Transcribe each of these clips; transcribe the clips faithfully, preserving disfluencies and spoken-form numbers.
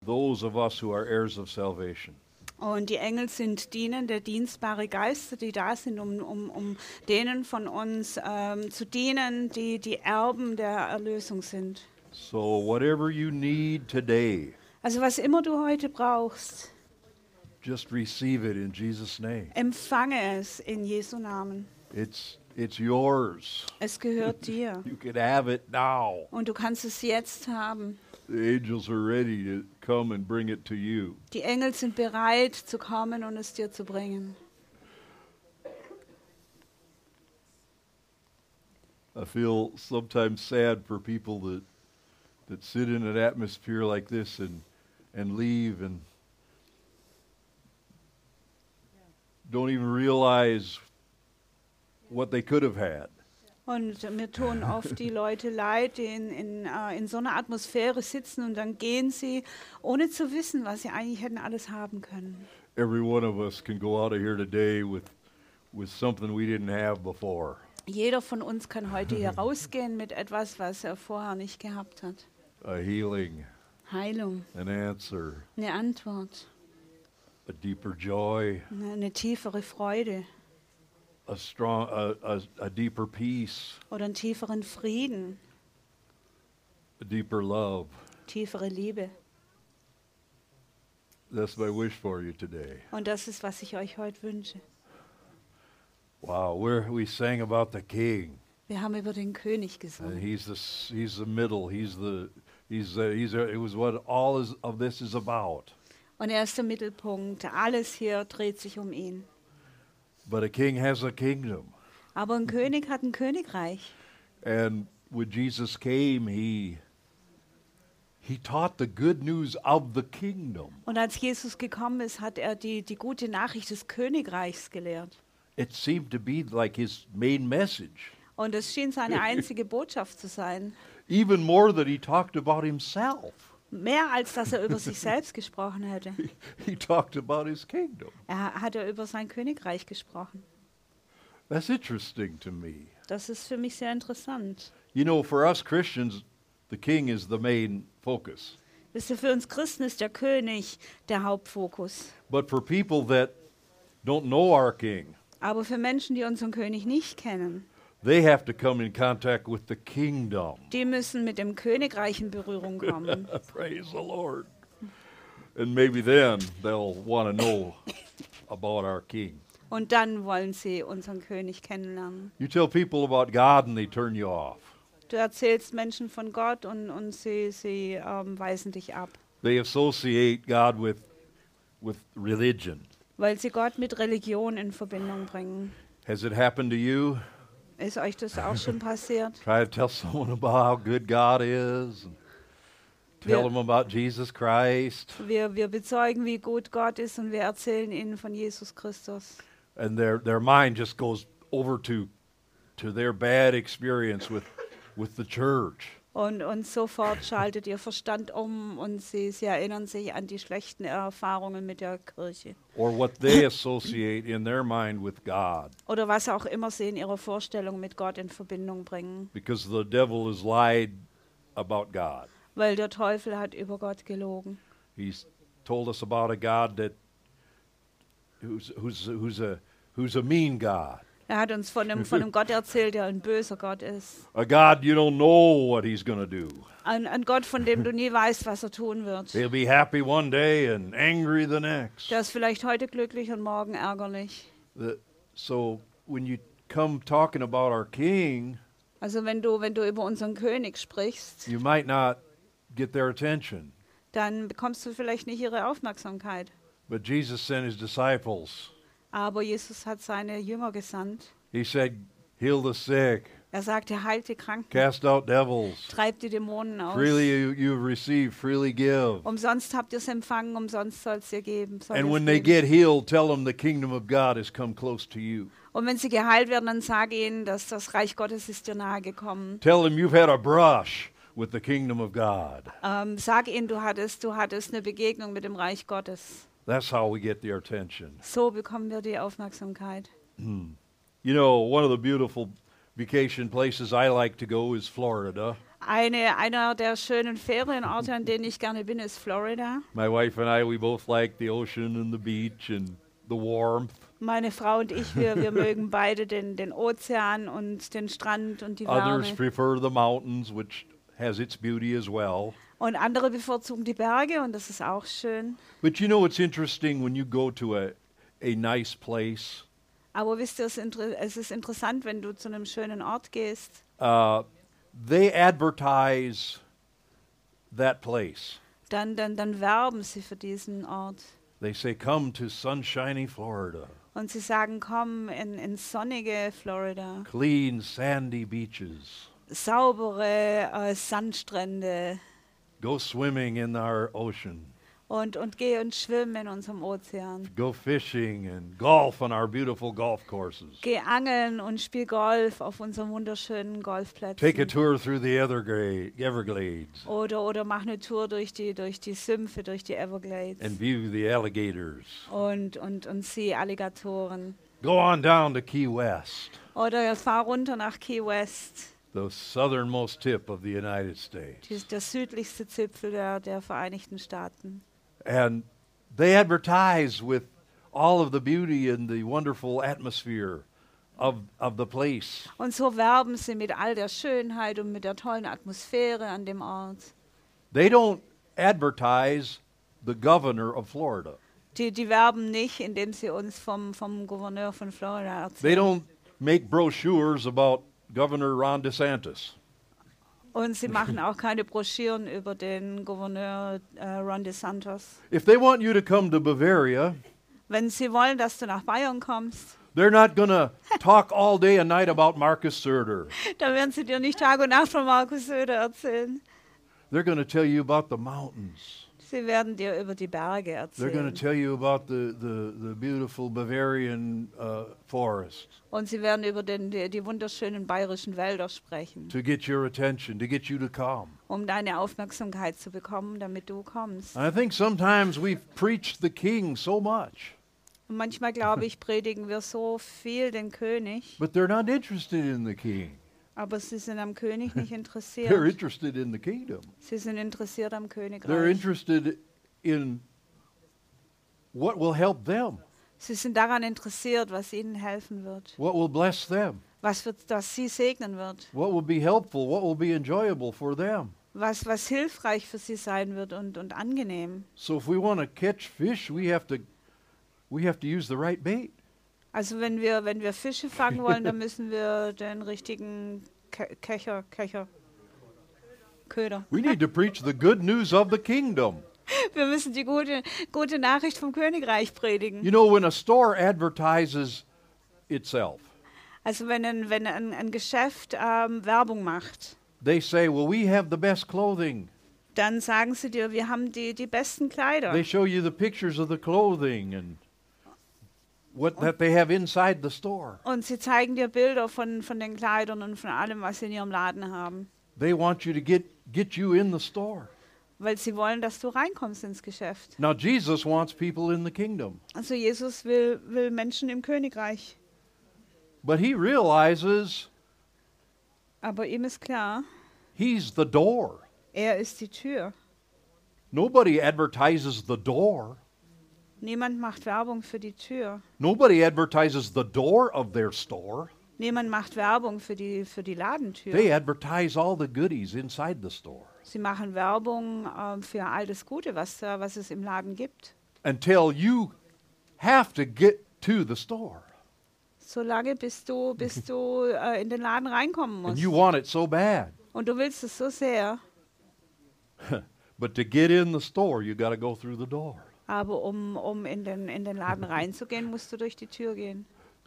those of us who are heirs of salvation. Und die Engel sind dienende, dienstbare Geister, die da sind, um, um, um denen von uns ähm, zu dienen, die die Erben der Erlösung sind. So whatever you need today, Also was immer du heute brauchst, just receive it in Jesus' name. empfange es in Jesu Namen. It's it's yours. Es gehört dir You can have it now. und du kannst es jetzt haben. The angels are ready to come and bring it to you. Die Engel sind bereit zu kommen und es dir zu bringen. I feel sometimes sad for people that that sit in an atmosphere like this and and leave and don't even realize what they could have had. Und mir tun oft die Leute leid, die in, in, äh, in so einer Atmosphäre sitzen und dann gehen sie, ohne zu wissen, was sie eigentlich hätten alles haben können. Every one of us can go out of here today with with something we didn't have before. Jeder von uns kann heute hier rausgehen mit etwas, was er vorher nicht gehabt hat. A healing, Heilung, an answer, eine Antwort, a deeper joy, eine, eine tiefere Freude a strong a, a, a deeper peace, oder einen tieferen Frieden, a deeper love. tiefere Liebe. That's my wish for you today. Und das ist, was ich euch heute wünsche. Wow, we're, we sang about the king. Wir haben über den König And gesungen. he's the s- he's the middle. He's the he's the, he's a, it was what all is, of this is about. Und er ist der Mittelpunkt. Alles hier dreht sich um ihn. But a king has a kingdom, Aber ein König hat ein Königreich. and when Jesus came, he he taught the good news of the kingdom. Und als Jesus gekommen ist, hat er die, die gute Nachricht des Königreichs gelehrt. It seemed to be like his main message, Und es schien seine einzige Botschaft zu sein. even more that he talked about himself. Mehr als dass er über sich selbst gesprochen hätte. He talked about his kingdom. Er hat er über sein Königreich gesprochen. That's interesting to me. Das ist für mich sehr interessant. You know, for us Christians, the king is the main focus. Wisst ihr, für uns Christen ist der König der Hauptfokus. But for people that don't know our king, Aber für Menschen, die unseren König nicht kennen, they have to come in contact with the kingdom. die müssen mit dem Königreich in Berührung kommen. Praise the Lord. And maybe then they'll want to know about our king. Und dann wollen sie unseren König kennenlernen. You tell people about God and they turn you off. Du erzählst Menschen von Gott und, und sie, sie ähm, weisen dich ab, They associate God with with religion. weil sie Gott mit Religion in Verbindung bringen. Has it happened to you? Ist euch das auch schon passiert? Try to tell someone about how good God is. And tell Wir- them about Jesus Christ. Wir, wir bezeugen, wie gut Gott ist und wir erzählen ihnen von Jesus Christus. And their their mind just goes over to to their bad experience with with the church. Und, und sofort schaltet ihr Verstand um und sie, sie erinnern sich an die schlechten Erfahrungen mit der Kirche. Or what they associate in their mind with God. Oder was auch immer sie in ihrer Vorstellung mit Gott in Verbindung bringen. Because the devil has lied about God. Weil der Teufel hat über Gott gelogen. He's told us about a God that who's who's who's a who's a mean God. Er hat uns von einem, von einem Gott erzählt, der ein böser Gott ist. A God you don't know what he's going to do. Ein, ein Gott, von dem du nie weißt, was er tun wird. He'll be happy one day and angry the next. Der ist vielleicht heute glücklich und morgen ärgerlich. The- so when you come talking about our king, Also wenn du, wenn du über unseren König sprichst, you might not get their attention. dann bekommst du vielleicht nicht ihre Aufmerksamkeit. But Jesus sent his disciples. Aber Jesus hat seine Jünger gesandt. He said, heal the sick, Er sagte, heilt die Kranken, cast out devils. treibt die Dämonen aus. Freely you, you've received, freely give. Umsonst habt ihr es empfangen, umsonst soll es ihr geben. soll And es when they geben. get healed, tell them the kingdom of God has come close to you. Und wenn sie geheilt werden, dann sage ihnen, dass das Reich Gottes ist dir nahe gekommen. Tell them you've had a brush with the kingdom of God. Ähm, sag ihnen, du hattest, du hattest eine Begegnung mit dem Reich Gottes. That's how we get their attention. So bekommen wir die Aufmerksamkeit. You know, one of the beautiful vacation places I like to go is Florida. Eine, einer der schönen Ferienorte, an denen ich gerne bin, ist Florida. My wife and I, we both like the ocean and the beach and the warmth. Meine Frau und ich, wir, wir mögen beide den, den Ozean und den Strand und die Others Wärme. prefer the mountains, which has its beauty as well. Und andere bevorzugen die Berge und das ist auch schön. But you know, it's interesting when you go to a, a nice place. Aber wisst ihr, es, inter es ist interessant, wenn du zu einem schönen Ort gehst. Uh, they advertise that place. Dann, dann, dann werben sie für diesen Ort. They say, come to sunshiny Florida. Und sie sagen, komm in, in sonnige Florida. Clean, sandy beaches. Saubere äh, Sandstrände. Go swimming in our ocean. Und, und geh und schwimm in unserem Ozean. Go fishing and golf on our beautiful golf courses. Geh angeln und spiel Golf auf unseren wunderschönen Take a Golfplätzen. tour through the Evergra- Everglades Oder, oder mach eine Tour durch die, durch die Sümpfe, durch die and Everglades. view the alligators. Und, und, und sieh Alligatoren. Go on down to Key West, Oder fahr runter nach Key West. the southernmost tip of the United States. Die ist der südlichste Zipfel der, der Vereinigten Staaten. And they advertise with all of the beauty and the wonderful atmosphere of, of the place. Und so werben sie mit all der Schönheit und mit der tollen Atmosphäre an dem Ort. They don't advertise the governor of Florida. Die, die werben nicht, indem sie uns vom, vom Gouverneur von Florida They erzählen. don't make brochures about Governor Ron DeSantis. Und sie machen auch keine Broschüren über den Gouverneur äh, Ron DeSantis. If they want you to come to Bavaria, Wenn sie wollen, dass du nach Bayern kommst, they're not going to talk all day and night about Marcus Söder. dann werden sie dir nicht Tag und Nacht von Markus Söder erzählen. They're going to tell you about the mountains. Sie werden dir über die Berge They're going to erzählen. tell you about the, the, the beautiful Bavarian uh, forest Und sie werden über den, die, die wunderschönen bayerischen Wälder sprechen, to get your attention, to get you to come. um deine Aufmerksamkeit zu bekommen, damit du kommst. And I think sometimes we've preached the king so much, Und manchmal, glaube ich, predigen wir so viel den König, but they're not interested in the king. aber sie sind am König nicht They're interessiert. interested in the kingdom. Sie sind interessiert am They're Königreich. interested in what will help them, Sie sind daran interessiert, was ihnen helfen wird, what will bless them, was wird, das sie segnen wird, what will be helpful, what will be enjoyable for them. was, was hilfreich für sie sein wird und, und angenehm. So if we want to catch fish, we have to we have to use the right bait. Also wenn wir, wenn wir Fische fangen wollen, dann müssen wir den richtigen Ke Köcher, Köcher, Köder. We need to preach the good news of the kingdom. Wir müssen die gute, gute Nachricht vom Königreich predigen. You know, when a store advertises itself, Also wenn ein, wenn ein, ein Geschäft ähm, Werbung macht, they say, well, we have the best clothing. dann sagen sie dir, wir haben die, die besten Kleider. They show you the pictures of the clothing and what that they have inside the store. Und sie zeigen dir Bilder von, von den Kleidern und von allem, was sie in ihrem Laden haben. They want you to get, get you in the store. Weil sie wollen, dass du reinkommst ins Geschäft. Now, Jesus wants people in the kingdom, Also Jesus will, will Menschen im Königreich. but he realizes Aber ihm ist klar, he's the door. er ist die Tür. Nobody advertises the door. Niemand macht Werbung für die Tür. Nobody advertises the door of their store. Niemand macht Werbung für die, für die Ladentür. They advertise all the goodies inside the store Sie machen Werbung ähm, für all das Gute, was, äh, was es im Laden gibt. until you have to get to the store. Solange bis du, bis du äh, in den Laden reinkommen And musst. you want it so bad. Und du willst es so sehr. But to get in the store, you got to go through the door. Aber um, um in, den, in den Laden reinzugehen, musst du durch die Tür gehen.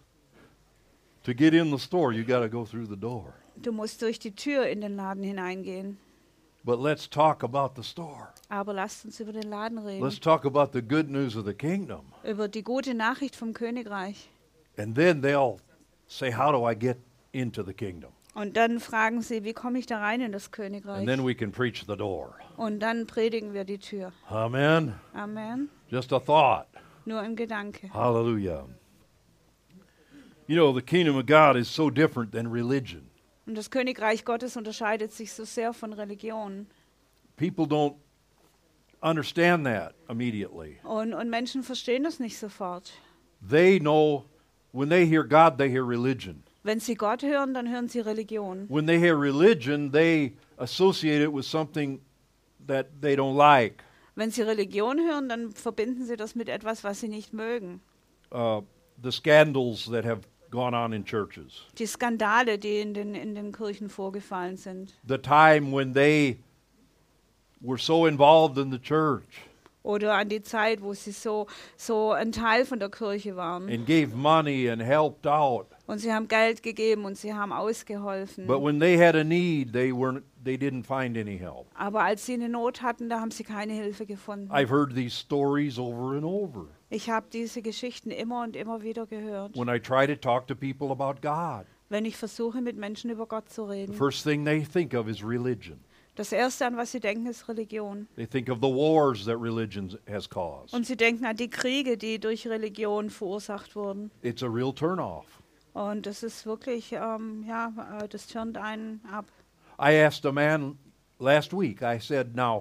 To get in the store, you got to go through the door. Du musst durch die Tür in den Laden hineingehen. But let's talk about the store. Aber lasst uns über den Laden reden. Let's talk about the good news of the kingdom. Über die gute Nachricht vom Königreich. And then they'll say, how do I get into the kingdom? Und dann fragen sie, wie komme ich da rein in das And Königreich? then we can preach the door. Und dann predigen wir die Tür. Amen. Amen. Just a thought. Nur im Gedanke. Hallelujah. You know, the kingdom of God is so different than religion. Und das Königreich Gottes unterscheidet sich so sehr von Religion. People don't understand that immediately. Und, und Menschen verstehen das nicht sofort. They know when they hear God, they hear religion. Wenn sie Gott hören, dann hören sie Religion. When they hear religion, they associate it with something that they don't like. Wenn sie Religion hören, dann verbinden sie das mit etwas, was sie nicht mögen. Uh, the scandals that have gone on in churches. Die Skandale, die in den, in den Kirchen vorgefallen sind. The time when they were so involved in the church Oder an die Zeit, wo sie so, so ein Teil von der Kirche waren. and gave money and helped out. Und sie haben Geld gegeben und sie haben ausgeholfen. But when they had a need, they weren't they didn't find any help. Aber als sie eine Not hatten, da haben sie keine Hilfe gefunden. I've heard these stories over and over Ich habe diese Geschichten immer und immer wieder gehört. when I try to talk to people about God. Wenn ich versuche, mit Menschen über Gott zu The reden. first thing they think of is religion. Das Erste, an was sie denken, ist Religion. They think of the wars that religion has caused. Und sie denken an die Kriege, die durch Religion verursacht wurden. It's a real turnoff. Und das ist wirklich, ähm, ja, äh, das turnt einen ab. I asked a man last week, I said, now,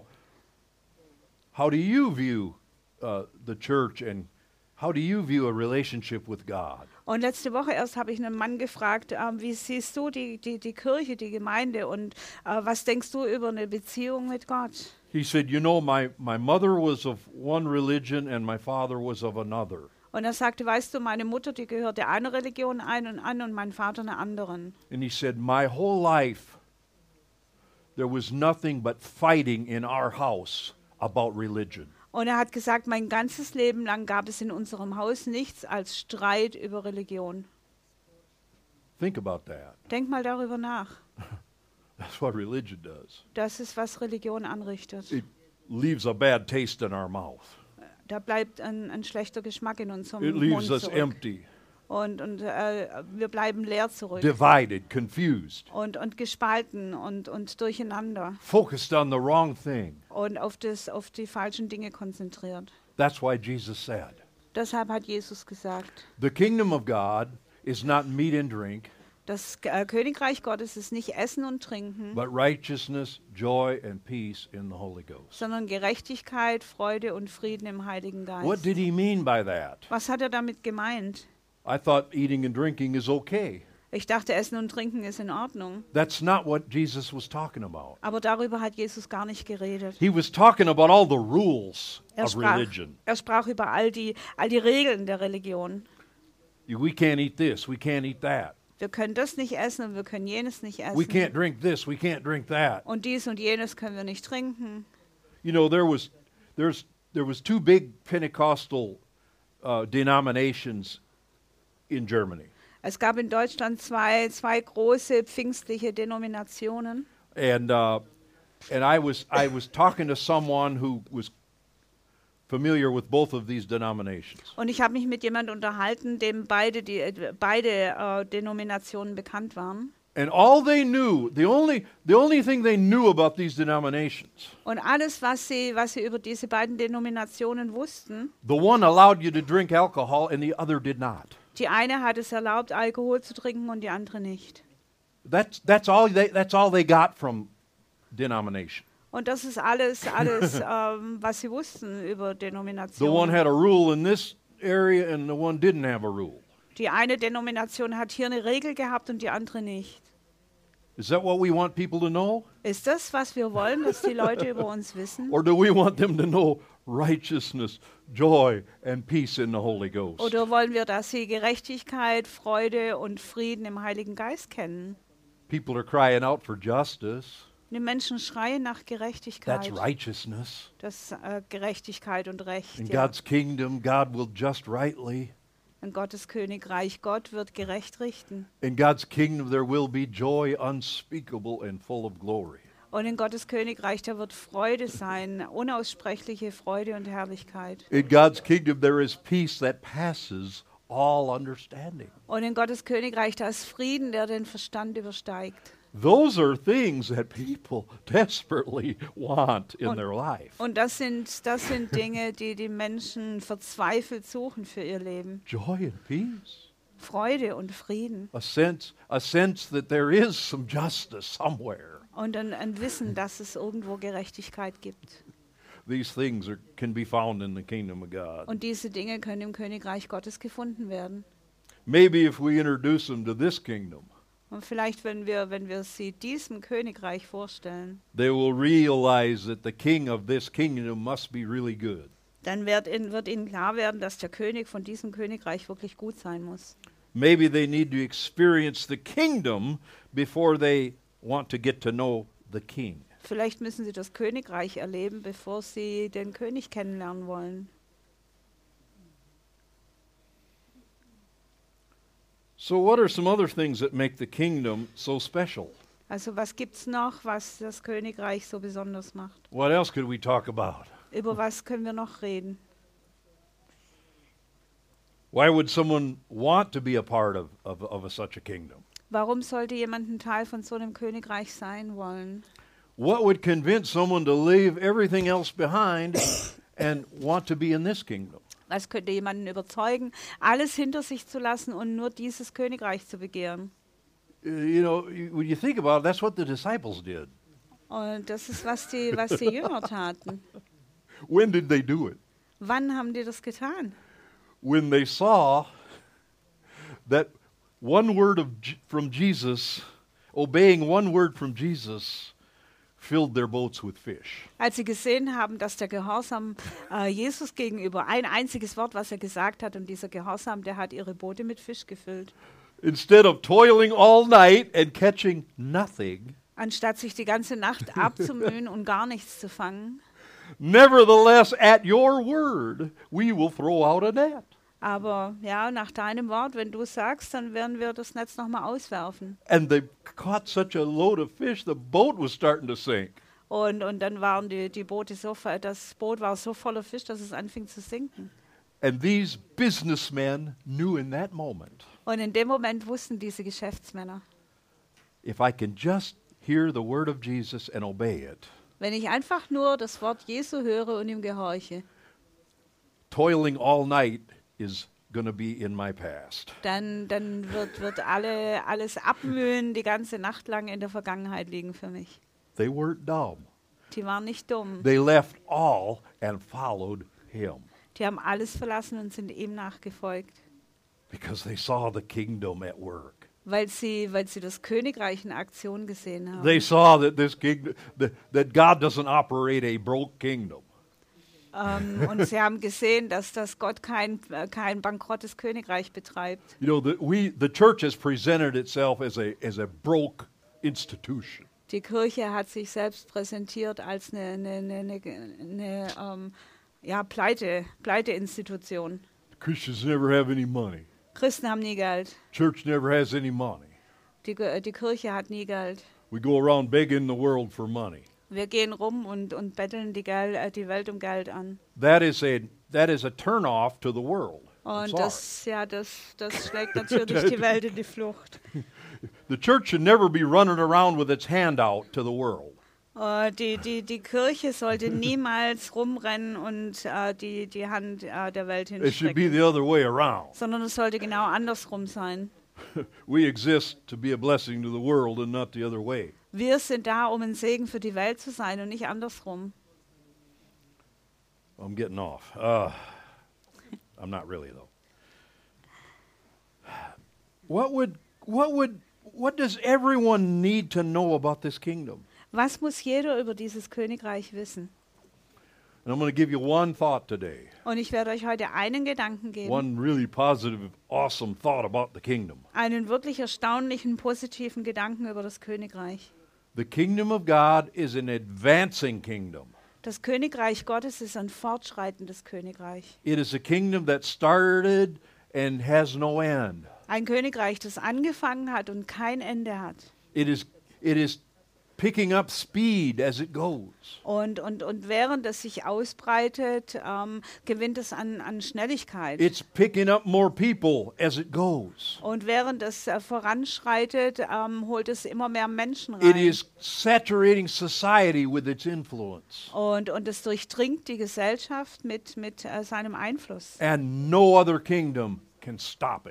how do you view uh, the church and how do you view a relationship with God? Und letzte Woche erst habe ich einen Mann gefragt, ähm, wie siehst du die, die, die Kirche, die Gemeinde und äh, was denkst du über eine Beziehung mit Gott? He said, you know, my, my mother was of one religion and my father was of another. Und er sagte, weißt du, meine Mutter, die gehörte einer Religion ein und an und mein Vater einer anderen. And he said, my whole life, there was nothing but fighting in our house about religion. Und er hat gesagt, mein ganzes Leben lang gab es in unserem Haus nichts als Streit über Religion. Think about that. Denk mal darüber nach. That's what religion does. Das ist, was Religion anrichtet. It leaves a bad taste in our mouth. Da bleibt ein, ein schlechter Geschmack in unserem It Mund leaves us zurück. empty, Und, und äh, wir bleiben leer zurück. divided, confused, Und, und gespalten und, und durcheinander. focused on the wrong thing. Und auf, das, auf die falschen Dinge konzentriert. That's why Jesus said, Deshalb hat Jesus gesagt, the kingdom of God is not meat and drink, das äh, Königreich Gottes ist nicht Essen und Trinken, but righteousness, joy, and peace in the Holy Ghost. sondern Gerechtigkeit, Freude und Frieden im Heiligen What Geist. did he mean by that? Was hat er damit gemeint? I thought eating and drinking is okay. Ich dachte, Essen und Trinken ist in Ordnung. That's not what Jesus was talking about. Aber darüber hat Jesus gar nicht geredet. He was talking about all the rules Er of sprach, religion. er sprach über all die, all die Regeln der Religion. We can't eat this, we can't eat that. Wir können das nicht essen und wir können jenes nicht We essen. can't drink this, we can't drink that. Und dies und jenes können wir nicht trinken. You know, there was there's there was two big Pentecostal uh, denominations in Germany. Es gab in Deutschland zwei, zwei große pfingstliche Denominationen. And uh, and I was I was talking to someone who was familiar with both of these denominations. Und ich habe mich mit jemandem unterhalten, dem beide, die, äh, beide äh, Denominationen bekannt waren. And all they knew, the only the only thing they knew about these denominations, Und alles, was sie, was sie über diese beiden Denominationen wussten, the one allowed you to drink alcohol and the other did not. die eine hat es erlaubt, Alkohol zu trinken und die andere nicht. That's that's all they that's all they got from denomination. Und das ist alles, alles ähm, was sie wussten über The one Denominationen. had a rule in this area and the one didn't have a rule. Die eine Denomination hat hier eine Regel gehabt und die andere nicht. Is that what we want people to know? Ist das, was wir wollen, dass die Leute über uns wissen? Or do we want them to know righteousness, joy, and peace in the Holy Ghost? Oder wollen wir, dass sie Gerechtigkeit, Freude und Frieden im Heiligen Geist kennen? People are crying out for justice. Die Menschen schreien nach Gerechtigkeit. That's righteousness. Das äh, Gerechtigkeit und Recht. In Ja. God's kingdom, God will just rightly. In Gottes Königreich, Gott wird gerecht richten. In God's kingdom, there will be joy unspeakable and full of glory. Und in Gottes Königreich, da wird Freude sein, unaussprechliche Freude und Herrlichkeit. In God's kingdom, there is peace that passes all understanding. Und in Gottes Königreich, da ist Frieden, der den Verstand übersteigt. Those are things that people desperately want in Und- their life. Und das sind, das sind Dinge, die die Menschen verzweifelt suchen für ihr Leben. Joy and peace. Freude und Frieden a sense, a sense that there is some justice somewhere. und ein, ein Wissen, dass es irgendwo Gerechtigkeit gibt. These things are, can be found in the kingdom of God. Und diese Dinge können im Königreich Gottes gefunden werden. Maybe if we introduce them to this kingdom, Und vielleicht, wenn wir, wenn wir sie diesem Königreich vorstellen, they will realize that the king of this kingdom must be really good. dann wird ihnen, wird ihnen klar werden, dass der König von diesem Königreich wirklich gut sein muss. Maybe they need to experience the kingdom before they want to get to know the king. Vielleicht müssen sie das Königreich erleben, bevor sie den König kennenlernen wollen. So what are some other things that make the kingdom so special? Also was gibt's noch, was das Königreich so besonders macht? What else could we talk about? Über was können wir noch reden? Why would someone want to be a part of, of, of a, such a kingdom? Warum sollte jemand ein Teil von so einem Königreich sein wollen? What would convince someone to leave everything else behind and want to be in this kingdom? Was könnte jemanden überzeugen, alles hinter sich zu lassen und nur dieses Königreich zu begehren? Uh, You know, you- when you think about it, that's what the disciples did. Und das ist, was die, was die Jünger taten. When did they do it? Wann haben die das getan? When they saw that one word of, J- from Jesus, obeying one word from Jesus, filled their boats with fish. Als sie gesehen haben, dass der Gehorsam äh, Jesus gegenüber, ein einziges Wort, was er gesagt hat, und dieser Gehorsam, der hat ihre Boote mit Fisch gefüllt. Instead of toiling all night and catching nothing, Anstatt sich die ganze Nacht abzumühen und gar nichts zu fangen. nevertheless, at your word, we will throw out a net. Aber ja, nach deinem Wort, wenn du sagst, dann werden wir das Netz nochmal auswerfen. And they caught such a load of fish, the boat was starting to sink. Und, und dann waren die, die Boote so voll, das Boot war so voller Fisch, dass es anfing zu sinken. And these businessmen knew in that moment, Und in dem Moment wussten diese Geschäftsmänner, if I can just hear the word of Jesus and obey it, wenn ich einfach nur das Wort Jesu höre und ihm gehorche, toiling all night is going to be in my past. dann, dann wird, wird alle, alles abmühen die ganze Nacht lang in der Vergangenheit liegen für mich. They weren't dumb. Die waren nicht dumm. They left all and followed him Die haben alles verlassen und sind ihm nachgefolgt, because they saw the kingdom at work. weil sie, weil sie das Königreich in Aktion gesehen haben. They saw that this kingdom, that, that God doesn't operate a broke kingdom. Ähm, und sie haben gesehen, dass, dass Gott kein, äh, kein bankrottes Königreich betreibt. You know, the, we, the church has presented itself as a, as a broke institution. Die Kirche hat sich selbst präsentiert als eine, eine, eine, eine, eine ähm, ja, Pleite, Pleiteinstitution. Christians never have any money. Christen haben nie Geld. Church never has any money. Die, Ge- die Kirche hat nie Geld. We go around begging the world for money. Wir gehen rum und, und betteln die, Gel äh, die Welt um Geld an. That is a, that is a turnoff to the world. I'm Und sorry. das, ja, das, das schlägt natürlich die Welt in die Flucht. The church should never be running around with its hand out to the world. Äh, die, die, die Kirche sollte niemals rumrennen und äh, die, die Hand äh, der Welt It should be hinstrecken, the other way around. sondern es sollte genau andersrum sein. We exist to be a blessing to the world and not the other way. Wir sind da, um ein Segen für die Welt zu sein und nicht andersrum. I'm getting off. Uh, I'm not really though. What would what would what does everyone need to know about this kingdom? Was muss jeder über dieses Königreich wissen? And I'm going to give you one thought today. Und ich werde euch heute einen Gedanken geben, One really positive, awesome thought about the kingdom. einen wirklich erstaunlichen, positiven Gedanken über das Königreich. The kingdom of God is an advancing kingdom. Das Königreich Gottes ist ein fortschreitendes Königreich. It is a kingdom that started and has no end. Ein Königreich, das angefangen hat und kein Ende hat. It is it is picking up speed as it goes. Und, und, und während es sich ausbreitet, ähm, gewinnt es an, an Schnelligkeit. It's picking up more people as it goes. Und während es äh, voranschreitet, ähm, holt es immer mehr Menschen It rein. is saturating society with its influence. Und, und es durchdringt die Gesellschaft mit, mit äh, seinem Einfluss. And no other kingdom can stop it.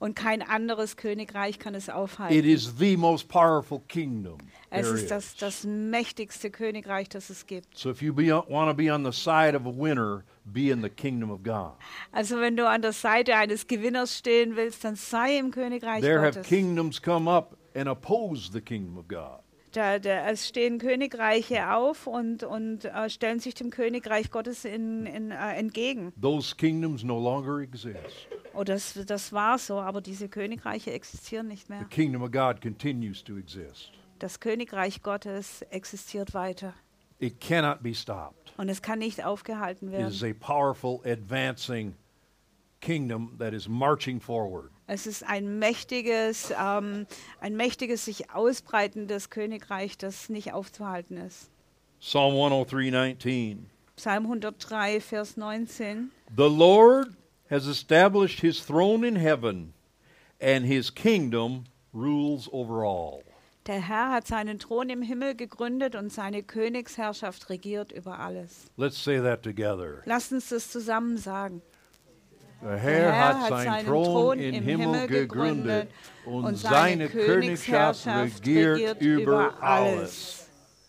Und kein anderes Königreich kann es aufhalten. It is the most powerful kingdom Es there ist das, is. das mächtigste Königreich, das es gibt. So if you want to be on the side of a winner, be in the kingdom of God. Also wenn du an der Seite eines Gewinners stehen willst, dann sei im Königreich There have Gottes. kingdoms come up and oppose the kingdom of God. Da, da, es stehen Königreiche auf und, und äh, stellen sich dem Königreich Gottes in, in, äh, entgegen. Those kingdoms no longer exist. Oh, das, das war so, aber diese Königreiche existieren nicht The mehr. kingdom of God continues to exist. Das Königreich Gottes existiert weiter It cannot be stopped. und es kann nicht aufgehalten It is werden. a powerful, advancing kingdom that is marching forward. Es ist ein mächtiges, ähm, ein mächtiges, sich ausbreitendes Königreich, das nicht aufzuhalten ist. Psalm one oh three nineteen. Psalm hundertdrei, Vers neunzehn. The Lord has established his throne in heaven, and his kingdom rules over all. Der Herr hat seinen Thron im Himmel gegründet und seine Königsherrschaft regiert über alles. Let's say that together. Lasst uns das zusammen sagen. Der Herr Herr hat hat seinen seinen Thron Thron im im Himmel Himmel gegründet gegründet und und seine seine Königschaft Königsherrschaft regiert regiert über über alles.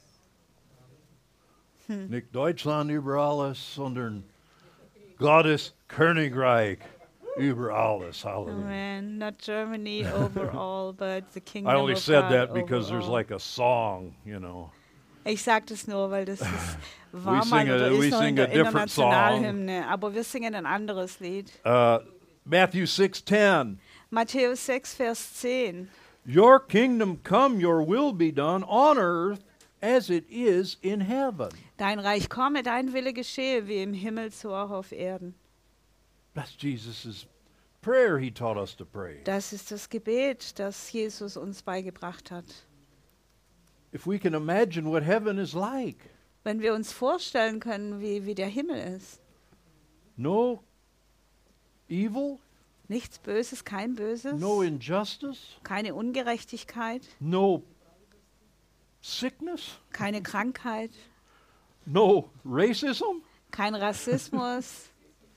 alles. Nicht Deutschland über alles, sondern Gottes Königreich über alles. Hallelujah. Amen. Not Germany overall, but the kingdom I only of said God that because there's overall. like a song, you know. Ich sage das nur, weil das ist, war We mal sing a- oder we ist noch in sing a der different song. Internationalhymne, aber wir singen ein anderes Lied. Uh, Matthew six ten. Matthäus sechs, Vers zehn. Your kingdom come, your will be done on earth as it is in heaven. Dein Reich komme, dein Wille geschehe, wie im Himmel so auch auf Erden. That's Jesus' prayer he taught us to pray. Das ist das Gebet, das Jesus uns beigebracht hat. If we can imagine what heaven is like. Wenn wir uns vorstellen können, wie, wie der Himmel ist. No evil, Nichts Böses, kein Böses, no injustice, keine Ungerechtigkeit, no sickness, keine Krankheit, no racism, kein Rassismus,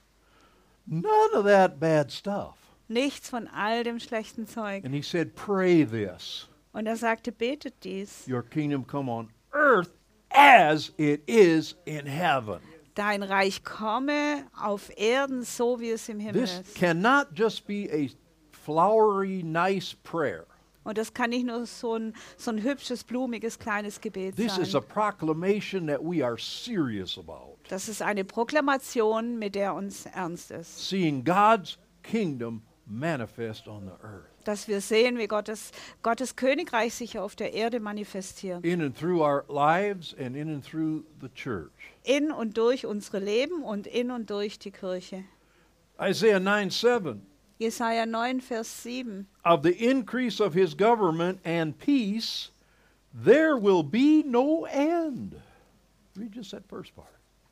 none of that bad stuff. nichts von all dem schlechten Zeug. And he said, pray this. Und er sagte, betet dies. Your kingdom come on earth as it is in heaven. Dein Reich komme auf Erden, so wie es im Himmel This ist. cannot just be a flowery, nice prayer. Und das kann nicht nur so ein, so ein hübsches, blumiges, kleines Gebet This is a sein. proclamation that we are serious about. Das ist eine Proklamation, mit der uns ernst ist. Seeing God's kingdom manifest on the earth. Dass wir sehen, wie Gottes, Gottes Königreich sich auf der Erde manifestiert. In and through our lives and in and through the church. In und durch unsere Leben und in und durch die Kirche. Isaiah nine seven. Jesaja neun, Vers sieben. Of the increase of his government and peace, there will be no end. Read just that first part.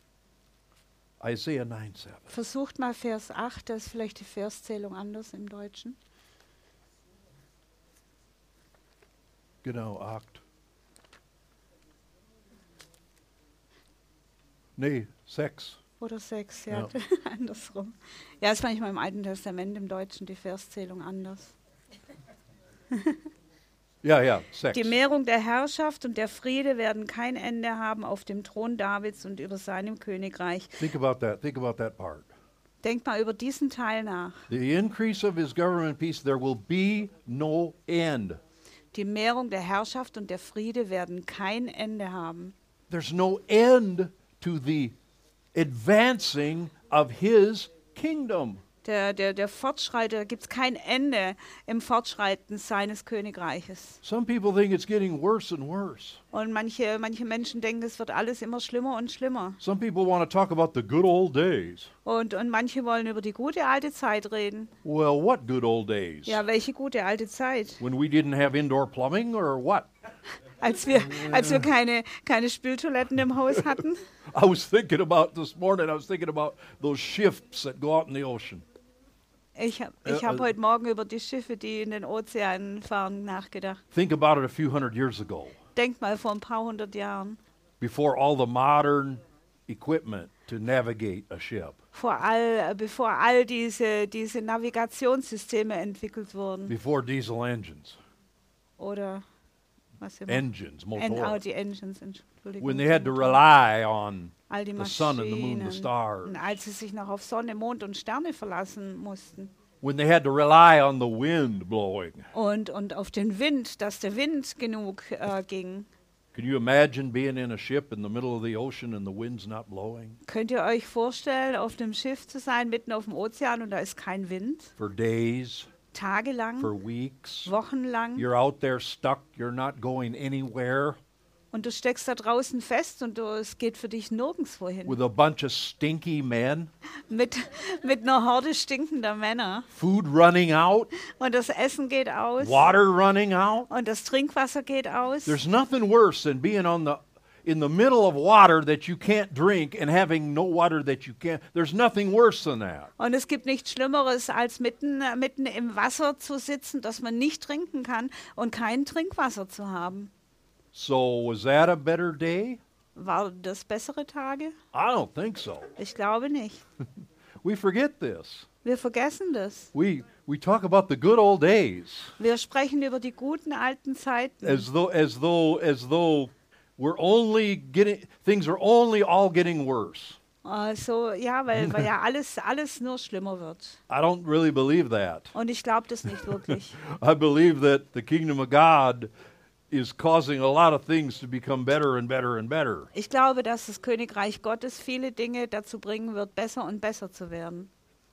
Isaiah nine seven. Versucht mal Vers acht, da ist vielleicht die Verszählung anders im Deutschen. Genau, acht. Nee, sechs. Oder sechs, ja, Ja. andersrum. Ja, ist manchmal im Alten Testament, im Deutschen die Verszählung anders. Ja, ja, sechs. Die Mehrung der Herrschaft und der Friede werden kein Ende haben auf dem Thron Davids und über seinem Königreich. Think about that. Think about that part. Denkt mal über diesen Teil nach. The increase of his government and peace, there will be no end. Die Mehrung der Herrschaft und der Friede werden kein Ende haben. There's no end to the advancing of his kingdom. Der, der, der Fortschritt, da gibt es kein Ende im Fortschreiten seines Königreiches. Some people think it's getting worse and worse. Und manche, manche Menschen denken, es wird alles immer schlimmer und schlimmer. Some people want to talk about the good old days. Und, und manche wollen über die gute alte Zeit reden. Well, what good old days? Ja, welche gute alte Zeit? When we didn't have indoor plumbing or what? Als wir, als wir keine, keine Spültoiletten im Haus hatten. I was thinking about this morning, I was thinking about those ships that go out in the ocean. Ich habe ich Äh, hab äh. heute Morgen über die Schiffe, die in den Ozeanen fahren, nachgedacht. Think about it a few hundred years ago, Denkt mal vor ein paar hundert Jahren, before all the modern equipment. to navigate a ship. vor all, bevor all diese, diese Navigationssysteme entwickelt wurden. Before diesel engines, Oder was immer. engines, En, motor. oh, die Engines, Entschuldigung. When they had to Motoren. rely on all die the sun and the moon, Maschinen. the stars. Und als sie sich noch auf Sonne, Mond und Sterne verlassen mussten. When they had to rely on the wind blowing. Und, und auf den Wind, dass der Wind genug äh, ging. Can you imagine being in a ship in the middle of the ocean and the wind's not blowing Könnt ihr euch vorstellen, auf dem Schiff zu sein, mitten auf dem Ozean und da ist kein Wind? for days, Tagelang, for weeks? wochenlang. You're out there stuck, you're not going anywhere Und du steckst da draußen fest und du, es geht für dich nirgendwo hin. with a bunch of stinky men, Mit, mit einer Horde stinkender Männer. food running out, Und das Essen geht aus. water running out. Und das Trinkwasser geht aus. There's nothing worse than being on the in the middle of water that you can't drink and having no water that you can't. There's nothing worse than that. Und es gibt nichts Schlimmeres, als mitten, äh, mitten im Wasser zu sitzen, das man nicht trinken kann und kein Trinkwasser zu haben. So was that a better day? War das bessere Tage? I don't think so. Ich glaube nicht. We forget this. Wir vergessen das. We we talk about the good old days Wir sprechen über die guten alten Zeiten. as though as though as though we're only getting things are only all getting worse. Also ja, weil, weil ja alles, alles nur schlimmer wird. I don't really believe that. Und ich glaube das nicht wirklich. I believe that the kingdom of God is causing a lot of things to become better and better and better. Ich glaube, dass das Königreich Gottes viele Dinge dazu bringen wird, besser und besser zu werden.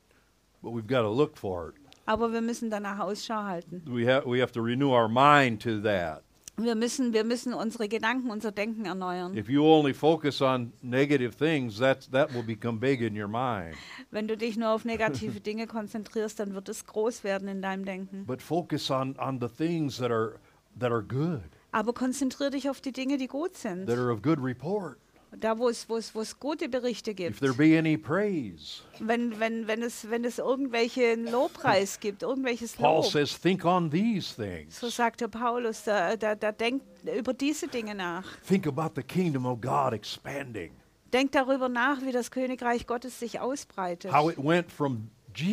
But we've got to look for it. Aber wir müssen danach Ausschau halten. We have we have to renew our mind to that. Wir müssen, wir müssen unsere Gedanken, unser Denken erneuern. If you only focus on negative things, that's that will become big in your mind. Wenn du dich nur auf negative Dinge konzentrierst, dann wird es groß werden in deinem Denken. But focus on on the things that are that are good, Aber konzentrier dich auf die Dinge, die gut sind. that are of good report. Da, wo es, wo es, wo es gute Berichte If gibt. there be any praise, Wenn, wenn, wenn, es, wenn es irgendwelchen Lobpreis gibt, irgendwelches Paul Lob. says, think on these things. So sagt der Paulus, da, da, da denkt über diese Dinge nach. Think about the kingdom of God expanding. Denkt darüber nach, wie das Königreich Gottes sich ausbreitet. How it went from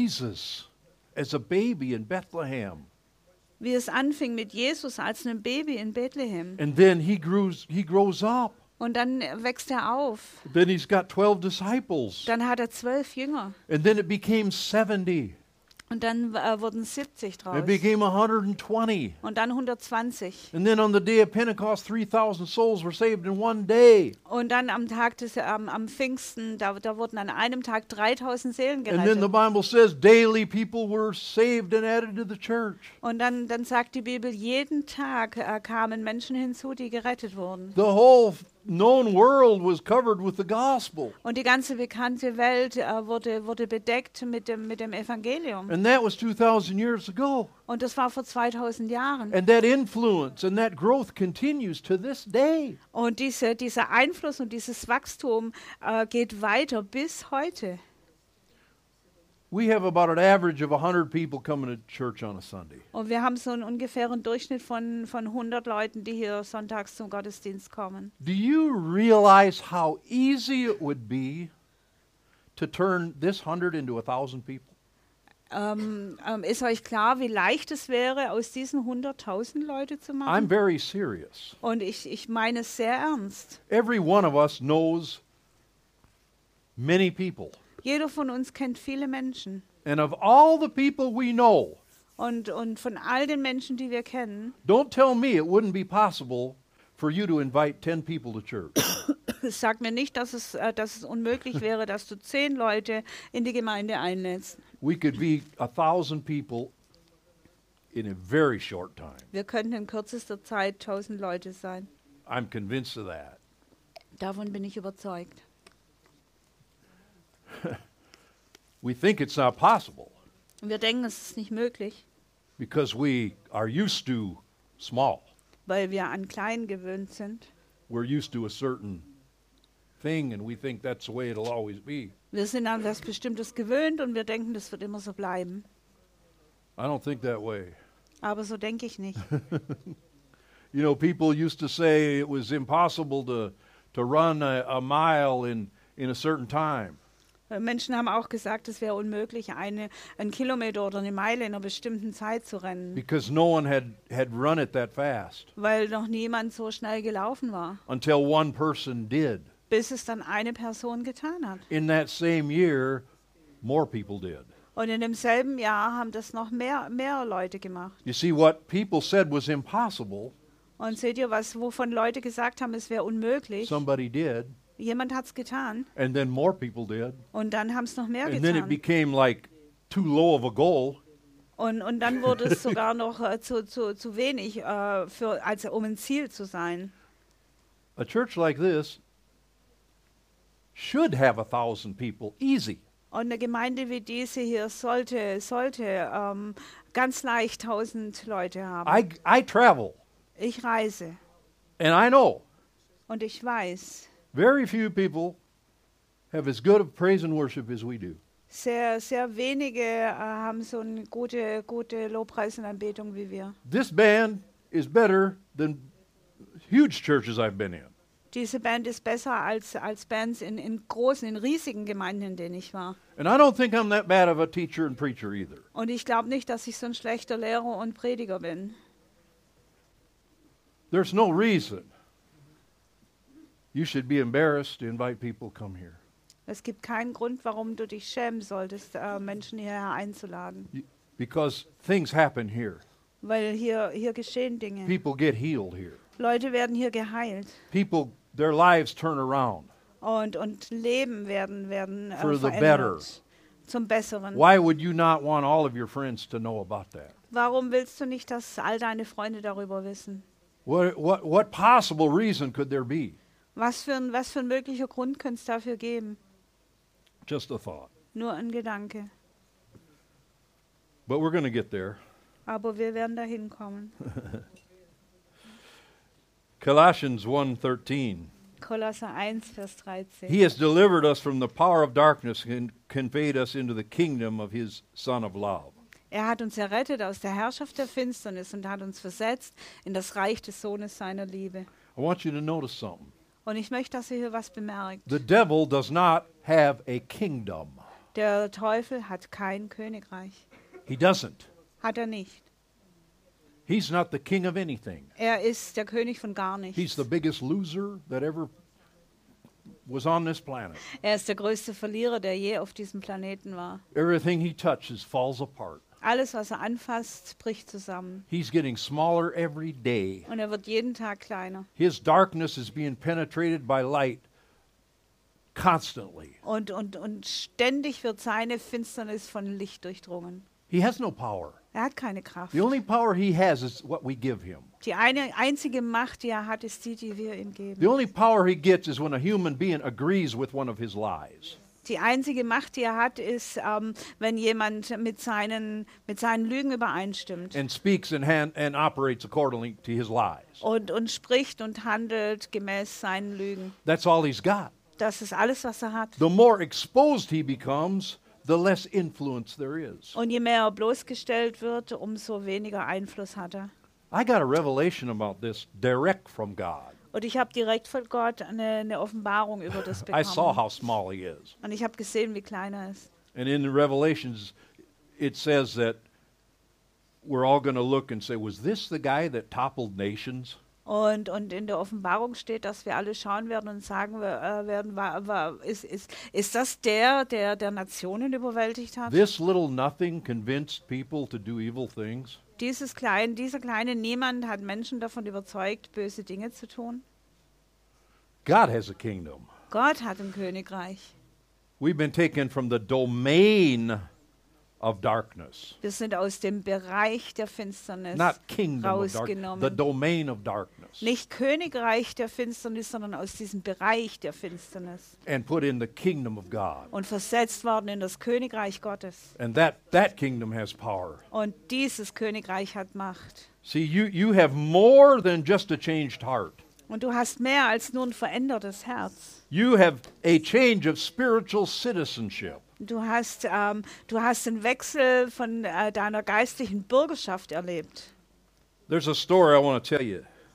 Jesus as a baby in Bethlehem, Wie es anfing mit Jesus als einem Baby in Bethlehem. and then he grows he grows up. Und dann wächst er auf. Then he's got twelve disciples, Dann hat er zwölf Jünger. and then it became seventy. Und dann äh, wurden siebzig draus. It became one hundred twenty. Und dann hundertzwanzig. And then on the day of Pentecost, three thousand souls were saved in one day. Und dann am Tag des, ähm, am Pfingsten, da, da wurden an einem Tag dreitausend Seelen And then the gerettet. Bible says daily people were saved and added to the church. Und dann, dann sagt die Bibel, jeden Tag äh, kamen Menschen hinzu, die gerettet wurden. The whole known world was covered with the gospel. Und die ganze bekannte Welt äh, wurde, wurde bedeckt mit dem, mit dem Evangelium. And that was two thousand years ago. Und das war vor zweitausend Jahren. And that influence and that growth continues to this day. Und diese, dieser Einfluss und dieses Wachstum äh, geht weiter bis heute. We have about an average of one hundred people coming to church on a Sunday. Und wir haben so einen ungefähren Durchschnitt von, von hundert Leuten, die hier sonntags zum Gottesdienst kommen. Do you realize how easy it would be to turn this hundred into a thousand people? Ähm, ähm, ist euch klar, wie leicht es wäre, aus diesen hunderttausend Leute zu I'm machen? very serious. Und ich, ich meine es sehr ernst. Every one of us knows many people. Jeder von uns kennt viele Menschen. And of all the people we know, Und, und von all den Menschen, die wir kennen, don't tell me it wouldn't be possible for you to invite ten people to church. sag mir nicht, dass es, äh, dass es unmöglich wäre, dass du zehn Leute in die Gemeinde einlädst. We could be a thousand people in a very short time. Wir könnten in kürzester Zeit tausend Leute sein. I'm convinced of that. Davon bin ich überzeugt. We think it's not possible Und wir denken, es ist nicht möglich, because we are used to small. weil wir an klein gewöhnt sind. We're used to a certain thing and we think that's the way it'll always be. Wir sind an was Bestimmtes gewöhnt und wir denken, das wird immer so bleiben. I don't think that way. Aber so denke ich nicht. You know, people used to say it was impossible to to run a, a mile in in a certain time. Menschen haben auch gesagt, es wäre unmöglich, eine, einen Kilometer oder eine Meile in einer bestimmten Zeit zu rennen, Because no one had, had run it that fast weil noch niemand so schnell gelaufen war, until one person did. bis es dann eine Person getan hat. In that same year, more people did. Und in demselben Jahr haben das noch mehr, mehr Leute gemacht. You see, what people said was impossible, Und seht ihr, was, wovon Leute gesagt haben, es wäre unmöglich? somebody did, Jemand hat es getan and then more people did. und dann haben es noch mehr And then it getan. became like too low of a goal. Und, und dann wurde es sogar noch äh, zu, zu, zu wenig, äh, für, also um ein Ziel zu sein. A church like this should have a thousand people, easy. Und eine Gemeinde wie diese hier sollte, sollte ähm, ganz leicht tausend Leute haben. I, I travel, Ich reise and I know und ich weiß, very few people have as good of praise and worship as we do. sehr, sehr wenige äh, haben so eine gute, gute Lobpreis und Anbetung wie wir. This band is better than huge churches I've been in. Diese Band ist besser als, als Bands in, in großen, in riesigen Gemeinden, in denen ich war. And I don't think I'm that bad of a teacher and preacher either. Und ich glaube nicht, dass ich so ein schlechter Lehrer und Prediger bin. There's no reason you should be embarrassed to invite people to come here. Es gibt keinen Grund, warum du dich schämen solltest, äh, Menschen hierher einzuladen. You- Because things happen here. Weil hier, hier geschehen Dinge. People get healed here. Leute werden hier geheilt. People, their lives turn around. Und, und Leben werden, werden äh, For the verändert. better. Zum Besseren. Why would you not want all of your friends to know about that? Warum willst du nicht, dass all deine Freunde darüber wissen? What, what, what possible reason could there be? Was für ein, was für ein möglicher Grund könnte es dafür geben? Just a thought. Nur ein Gedanke. But we're going to get there. Aber wir werden da hinkommen. Colossians one thirteen. Kolosser eins, Vers dreizehn. He has delivered us from the power of darkness and conveyed us into the kingdom of his Son of love. Er hat uns errettet aus der Herrschaft der Finsternis und hat uns versetzt in das Reich des Sohnes seiner Liebe. I want you to notice something. Und ich möchte, dass ihr hier was bemerkt. The devil does not have a kingdom. Der Teufel hat kein Königreich. He doesn't. Hat er nicht. He's not the king of anything. Er ist der König von gar He's nichts. the biggest loser that ever was on this planet. Er ist der größte Verlierer, der je auf diesem Planeten war. Everything he touches falls apart. Alles, was er anfasst, bricht zusammen. He's getting smaller every day. Und er wird jeden Tag kleiner. His darkness is being penetrated by light constantly. Und, und, und ständig wird seine Finsternis von Licht durchdrungen. He has no power. Er hat keine Kraft. The only power he has is what we give him. Die eine einzige Macht, die er hat, ist die, die wir ihm geben. The only power he gets is when a human being agrees with one of his lies. Die einzige Macht, die er hat, ist, ähm, wenn jemand mit seinen, mit seinen Lügen übereinstimmt And speaks and, hand, and operates accordingly to his lies. und, und spricht und handelt gemäß seinen Lügen. That's all he's got. Das ist alles, was er hat. The more exposed he becomes, the less influence there is. Und je mehr er bloßgestellt wird, umso weniger Einfluss hat er. I got a revelation about this direct from God. Und ich habe direkt von Gott eine, eine Offenbarung über das I saw bekommen. how small he is. Und ich habe gesehen, wie klein er ist. And in the Revelations, it says that we're all going to look and say, was this the guy that toppled nations? Und, und in der Offenbarung steht, dass wir alle schauen werden und sagen wir, äh, werden, war, war, ist, ist, ist das der, der der Nationen überwältigt hat? This little nothing convinced people to do evil things? Dieses klein, dieser kleine Niemand hat Menschen davon überzeugt, böse Dinge zu tun. God has a kingdom. Gott hat ein Königreich. We've been taken from the domain of darkness. Wir sind aus dem Bereich der Finsternis Not kingdom of darkness, rausgenommen. the domain of darkness. Nicht Königreich der Finsternis, sondern aus diesem Bereich der Finsternis. And put in the kingdom of God. Und versetzt worden in das Königreich Gottes. And that, that kingdom has power. Und dieses Königreich hat Macht. See, you, you have more than just a changed heart. Und du hast mehr als nur ein verändertes Herz. You have a change of spiritual citizenship. Du hast, ähm, du hast einen Wechsel von äh, deiner geistlichen Bürgerschaft erlebt. There's a story I want to tell you.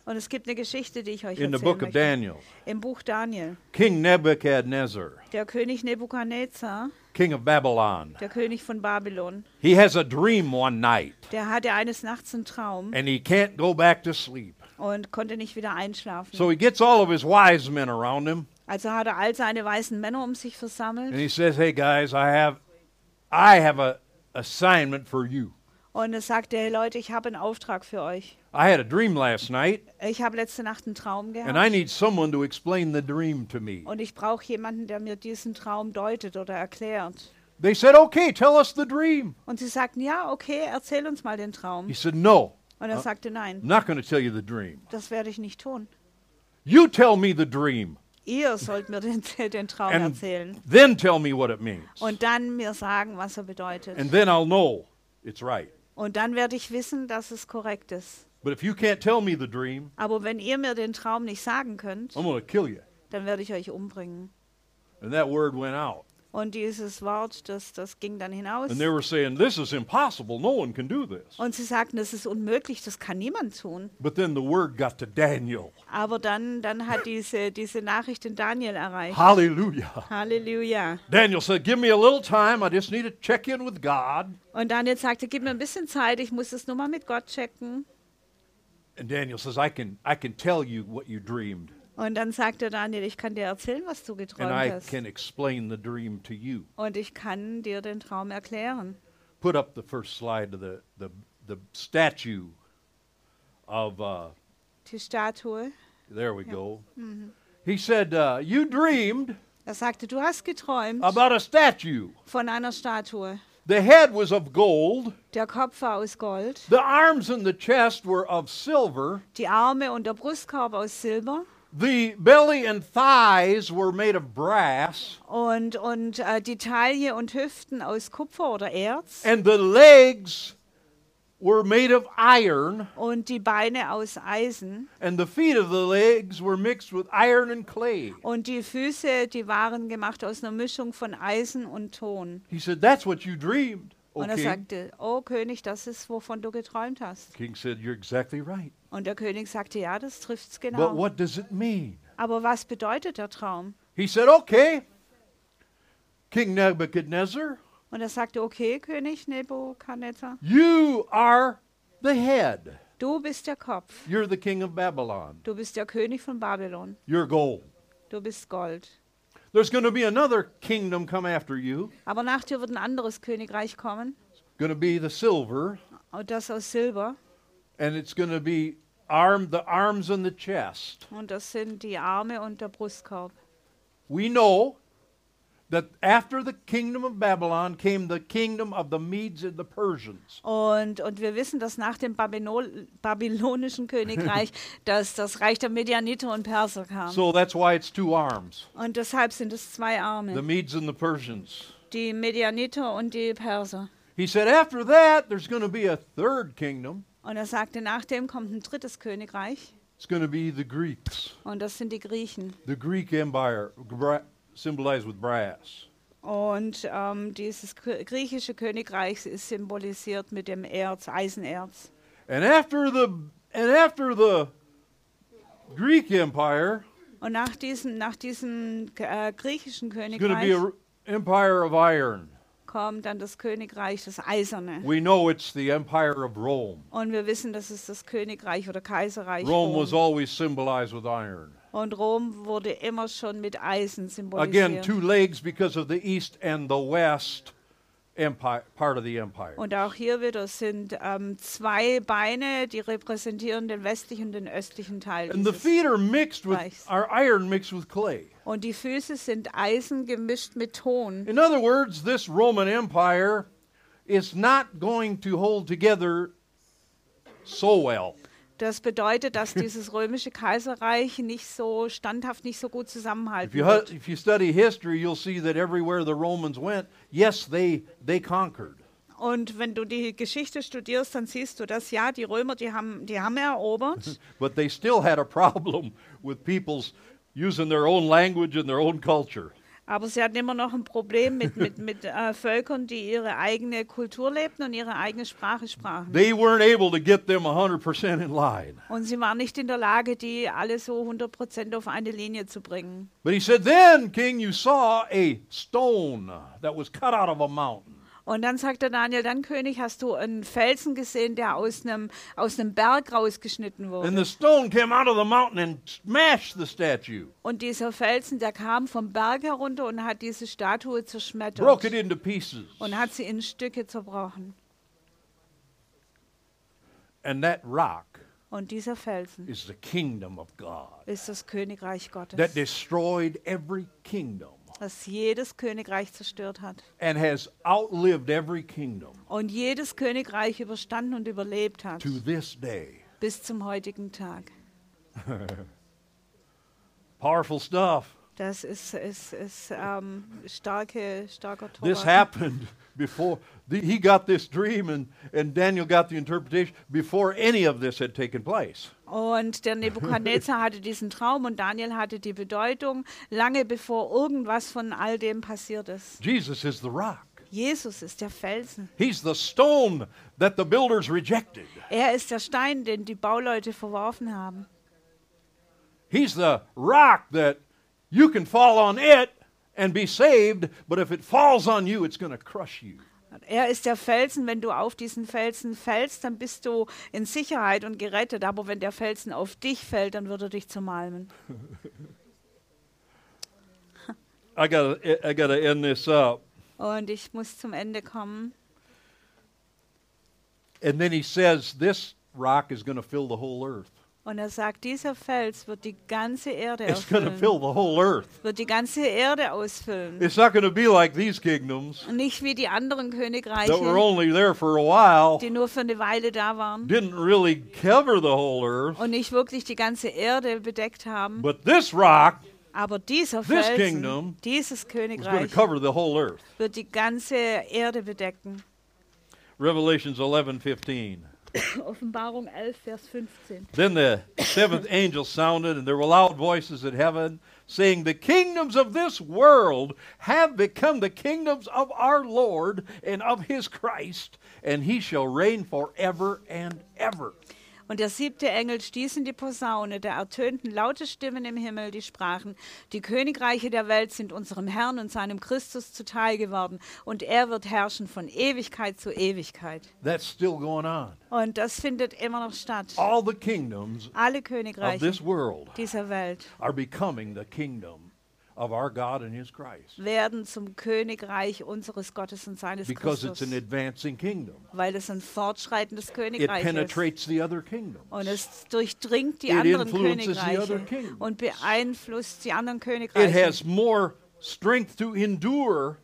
Und es gibt eine Geschichte, die ich euch in the erzählen book of möchte. Daniel. Im Buch Daniel. King Nebuchadnezzar, Der König Nebukadnezar, king of Babylon, der König von Babylon, he has a dream one night, der hatte eines Nachts einen Traum and he can't go back to sleep. und konnte nicht wieder einschlafen. So he gets all of his wise men around him, Also hat er all seine weißen Männer um sich and versammelt he says, "Hey guys, I have, I have a assignment for you. und er sagte, hey Leute, ich habe einen Auftrag für euch. I had a dream last night, Ich habe letzte Nacht einen Traum and I gehabt need someone to explain the dream to me." und ich brauche jemanden, der mir diesen Traum deutet oder erklärt. They said, "Okay, tell us the dream." Und sie sagten, ja, okay, erzähl uns mal den Traum. He said, "No, Und er sagte, nein, I'm not going to tell you the dream. das werde ich nicht tun. You tell me the dream, Ihr sollt mir den, den Traum and erzählen then tell me what it means, und dann mir sagen, was er bedeutet. and then I'll know it's right. Und dann werde ich wissen, dass es korrekt ist. But if you can't tell me the dream, Aber wenn ihr mir den Traum nicht sagen könnt, I'm going to kill you." dann werde ich euch umbringen. And that word went out. Und dieses Wort, das, das ging dann hinaus. And they were saying, "This is impossible. No one can do this." Und sie sagten, das ist unmöglich, das kann niemand tun. But then the word got to Daniel. Aber dann, dann hat diese, diese Nachricht den Daniel erreicht. Hallelujah. Halleluja. Daniel said, "Give me a little time. I just need to check in with God." Und Daniel sagte, gib mir ein bisschen Zeit, ich muss es nur mal mit Gott checken. And Daniel says, I can, I can tell you what you dreamed, Und dann sagte Daniel, ich kann dir erzählen, was du and geträumt I hast. can explain the dream to you. Und ich kann dir den Traum erklären. Put up the first slide of the, the, the statue of, uh, Die Statue. there we go. He said, uh, "You dreamed Er sagte, du hast geträumt about a statue. von einer Statue. The head was of gold, Der Kopf war aus Gold, the arms and the chest were of silver, die Arme und der Brustkorb aus Silber the belly and thighs were made of brass, und, und äh, die Taille und Hüften aus Kupfer oder Erz and the legs were made of iron, und die Beine aus Eisen and the feet of the legs were mixed with iron and clay." und die Füße, die waren gemacht aus einer Mischung von Eisen und Ton. He said, "That's what you dreamed, O Und er king." sagte, oh König, das ist, wovon du geträumt hast. King said, "You're exactly right. Und der König sagte, ja, das trifft's But genau. what does it mean?" Aber was bedeutet der Traum? He said, "Okay, King Nebuchadnezzar, Und er sagte, okay, König Nebukadnezar, you are the head. du bist der Kopf. You're the king of Babylon. Du bist der König von Babylon. You're gold. Du bist Gold. There's going to be another kingdom come after you, Aber nach dir wird ein anderes Königreich kommen. going to be the silver, Und das aus Silber. and it's going to be arm, the arms and the chest." Und das sind die Arme und der Brustkorb. We know that after the kingdom of Babylon came the kingdom of the Medes and the Persians. Und, und wir wissen, dass nach dem Babylon, babylonischen Königreich dass das Reich der Medianiter und Perser kam. So that's why it's two arms, Und deshalb sind es zwei the Arme. Medes and the Persians. Die Medianiter und die Perser. He said, after that, there's going to be a third kingdom. Und er sagte, nach dem kommt ein drittes Königreich. It's going to be the Greeks, Und das sind die Griechen. the Greek Empire, bra- symbolized with brass. Und ähm, dieses gr- griechische Königreich ist symbolisiert mit dem Erz, Eisenerz. And after the and after the Greek Empire, Und nach diesem, nach diesem äh, griechischen it's going to be Königreich an empire of iron. kommt dann das Königreich, das Eiserne. We know it's the empire of Rome. Und wir wissen, das ist das Königreich oder Kaiserreich Rome was Rom. always symbolized with iron. Und Rom wurde immer schon mit Eisen Again, symbolisiert. two legs because of the east and the west empire, part of the empire. Und auch hier wieder sind ähm, zwei Beine, die repräsentieren den westlichen und den östlichen Teil. And the dieses- feet are mixed with, Reichs. are iron mixed with clay. Und die Füße sind Eisen gemischt mit Ton. In other words, this Roman Empire is not going to hold together so well. Das bedeutet, dass dieses römische Kaiserreich nicht so standhaft, nicht so gut If zusammenhalten you, hu- wird. if you study history, you'll see that everywhere the Romans went, yes, they, they conquered. Und wenn du die Geschichte studierst, dann siehst du, dass ja, die Römer, die haben, die haben erobert, But they still had a problem with people's using their own language and their own culture. Aber sie hatten immer noch ein Problem mit, mit, mit äh, Völkern, die ihre eigene Kultur lebten und ihre eigene Sprache sprachen. They weren't able to get them one hundred percent in line. Und sie waren nicht in der Lage, die alle so hundert Prozent auf eine Linie zu bringen. But he said, then, king, you saw a stone that was cut out of a mountain. Und dann sagte Daniel, dann König, hast du einen Felsen gesehen, der aus einem aus einem Berg rausgeschnitten And the wurde. stone came out of the mountain and smashed the statue, Und dieser Felsen, der kam vom Berg herunter und hat diese Statue broke it zerschmettert into pieces. und hat sie in Stücke zerbrochen. And that rock Und dieser Felsen is the kingdom of God ist das Königreich Gottes, that destroyed every kingdom das jedes Königreich zerstört hat. and has outlived every kingdom Und jedes Königreich überstanden und überlebt hat, to this day. bis zum heutigen Tag. Powerful stuff. Das ist, ist, ist ähm, starke, starker This Tobak. happened before the, he got this dream and, and Daniel got the interpretation before any of this had taken place. Und der Nebukadnezar hatte diesen Traum und Daniel hatte die Bedeutung, lange bevor irgendwas von all dem passiert ist. Jesus is the rock. Jesus ist der Felsen. He's the stone that the builders rejected. Er ist der Stein, den die Bauleute verworfen haben. He's the rock that you can fall on it and be saved, but if it falls on you, it's going to crush you. Er ist der Felsen, wenn du auf diesen Felsen fällst, dann bist du in Sicherheit und gerettet. Aber wenn der Felsen auf dich fällt, dann wird er dich zermalmen. I got I got to end this up. Und ich muss zum Ende kommen. And then he says this rock is going to fill the whole earth. Und er sagt, dieser Fels wird die ganze Erde It's going to ausfüllen. fill the whole earth. Wird die ganze Erde ausfüllen. It's not going to be like these kingdoms Und nicht wie die anderen that were Königreiche, only there for a while, die nur für eine Weile da waren didn't really cover the whole earth. und nicht wirklich die ganze Erde bedeckt haben. But this rock Aber dieser This Felsen, kingdom dieses is going to Königreich, cover the whole earth. wird die ganze Erde bedecken. Revelations eleven fifteen. Offenbarung elf, Vers fünfzehn. Then the seventh angel sounded, and there were loud voices in heaven, saying, the kingdoms of this world have become the kingdoms of our Lord and of his Christ, and he shall reign forever and ever. Und der siebte Engel stieß in die Posaune, da ertönten laute Stimmen im Himmel, die sprachen, die Königreiche der Welt sind unserem Herrn und seinem Christus zuteil geworden, und er wird herrschen von Ewigkeit zu Ewigkeit. That's still going on. Und das findet immer noch statt. All the kingdoms Alle of Königreiche this world dieser Welt are becoming the kingdom of our God and his Christ, werden zum Königreich unseres Gottes und seines because it's Christus, an advancing kingdom. weil es ein fortschreitendes It Königreich ist. penetrates the other kingdoms. Und es durchdringt die It anderen influences the other Königreiche kingdoms. und beeinflusst die anderen It Königreiche. has more strength to endure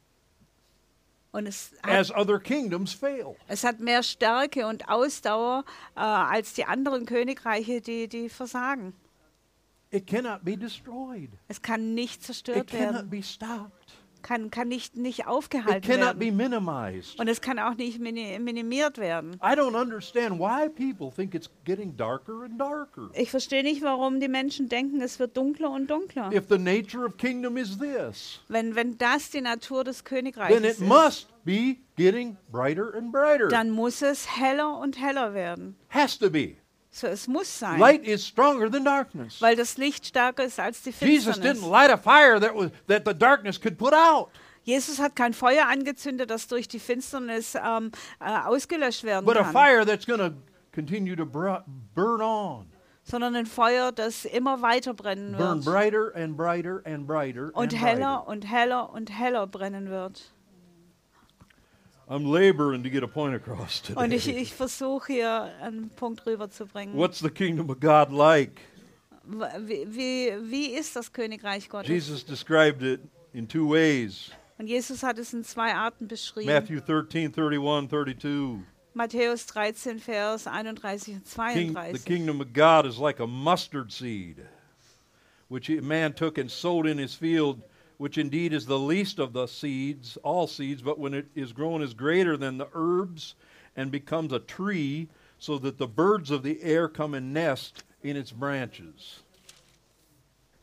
Und es hat, as other kingdoms fail. es hat mehr Stärke und Ausdauer äh, als die anderen Königreiche, die, die versagen. It cannot be destroyed. Es kann nicht It zerstört cannot werden, be stopped. kann, kann nicht, nicht It aufgehalten cannot be werden. minimized. Und es kann auch nicht mini- minimiert werden. I don't understand why people think it's getting darker and darker. Ich verstehe nicht, warum die Menschen denken, es wird dunkler und dunkler. If the nature of kingdom is this, Wenn, wenn das die Natur des then Königreiches it ist, must be getting brighter and brighter. dann muss es heller und heller werden. Has to be. So, es muss sein, Light is stronger than darkness. weil das Licht stärker ist als die Jesus Finsternis. didn't light a fire that was that the darkness could put out. Jesus hat kein Feuer angezündet, das durch die Finsternis ähm, äh, ausgelöscht werden But a kann, fire that's going to continue to br- burn on, sondern ein Feuer, das immer weiter brennen burn wird brighter and brighter and brighter and und heller brighter. und heller und heller brennen wird. I'm laboring to get a point across Und ich, today. ich versuche hier einen Punkt rüberzubringen. What's the kingdom of God like? W- Wie, wie, wie ist das Königreich Gottes? Jesus described it in two ways. Und Jesus hat es in zwei Arten beschrieben. Matthew thirteen, thirty-one, thirty-two. Matthäus dreizehn, Vers einunddreißig und King, the zweiunddreißig. kingdom of God is like a mustard seed, which a man took and sowed in his field, which indeed is the least of the seeds, all seeds, but when it is grown is greater than the herbs and becomes a tree, so that the birds of the air come and nest in its branches.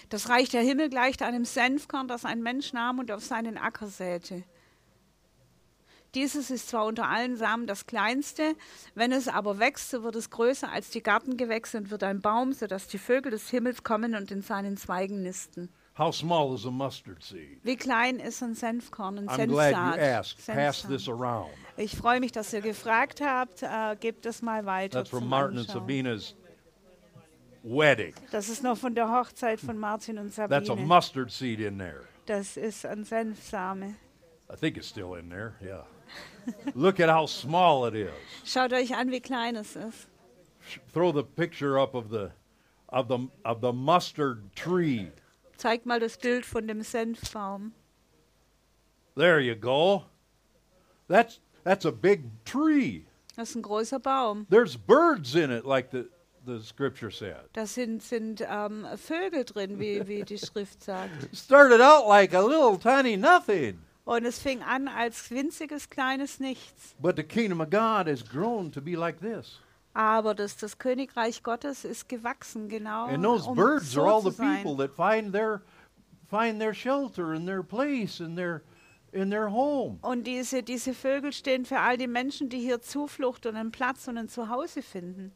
Das Reich der Himmel gleicht einem Senfkorn, das ein Mensch nahm und auf seinen Acker säte. Dieses ist zwar unter allen Samen das kleinste, wenn es aber wächst, so wird es größer als die Gartengewächse und wird ein Baum, sodass die Vögel des Himmels kommen und in seinen Zweigen nisten. How small is a mustard seed? Wie klein ist ein Senfkorn, ein I'm glad you Senfsaat? asked. Pass Senfsaat. this around. Ich freue mich, dass ihr gefragt habt. Äh, gebt es mal weiter That's from zum Martin and Anschauen. Sabina's wedding. Das ist noch von der Hochzeit von Martin und That's a Sabine. mustard seed in there. Das ist ein Senfsame. I think it's still in there, yeah. Look at how small it is. Schaut euch an, wie klein es ist. Sh- Throw the picture up of the of the of the mustard tree. Zeigt mal das Bild von dem Senfbaum. There you go. That's that's a big tree. Das ist ein großer Baum. There's birds in it, like the, the scripture said. Da sind, sind ähm, Vögel drin, wie, wie die Schrift sagt. It started out like a little tiny nothing, Und es fing an als winziges, kleines Nichts. but the kingdom of God has grown to be like this. Aber das, das Königreich Gottes ist gewachsen, genau And those um birds so are all zu the sein. people that find their find their shelter and their place and their in their home. Und diese, diese Vögel stehen für all die Menschen, die hier Zuflucht und einen Platz und ein Zuhause finden.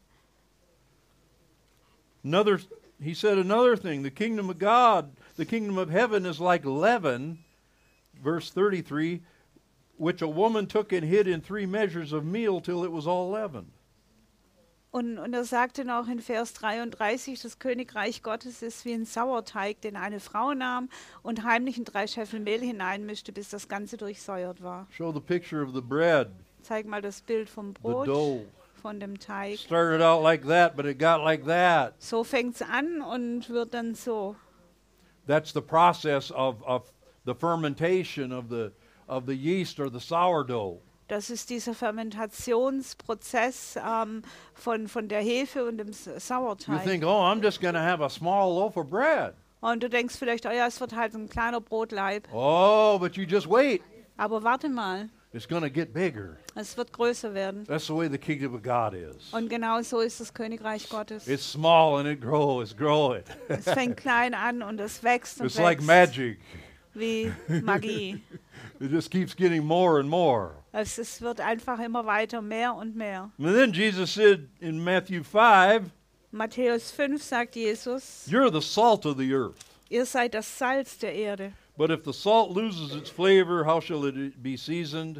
Another, he said another thing. The kingdom of God, the kingdom of heaven is like leaven, verse thirty-three, which a woman took and hid in three measures of meal till it was all leavened. Und, und er sagte noch in Vers dreiunddreißig, das Königreich Gottes ist wie ein Sauerteig, den eine Frau nahm und heimlich in drei Scheffel Mehl hineinmischte, bis das Ganze durchsäuert war. Show the picture of the bread, Zeig mal das Bild vom the Brot, dough. von dem Teig. Started out like that, but it got like that. So fängt es an und wird dann so. That's the process of, of the fermentation of the of the yeast or the sourdough. Das ist dieser Fermentationsprozess ähm, von, von der Hefe und dem S- You Sauerteig. think, oh, I'm just going to have a small loaf of bread. Und du denkst vielleicht, oh ja, es wird halt ein kleiner Brotleib. Oh, but you just wait. Aber warte mal, It's going to get bigger. es wird größer werden. That's the way the kingdom of God is. Und genau so ist das Königreich Gottes. It's small and it grows, it's growing. Es fängt klein an und es wächst und It's like wächst magic. wie Magie. It just keeps getting more and more. Es, es wird einfach immer weiter, mehr und mehr. And then Jesus said in Matthew five, Matthäus fünf sagt Jesus, you're the salt of the earth. ihr seid das Salz der Erde. But if the salt loses its flavor, how shall it be seasoned?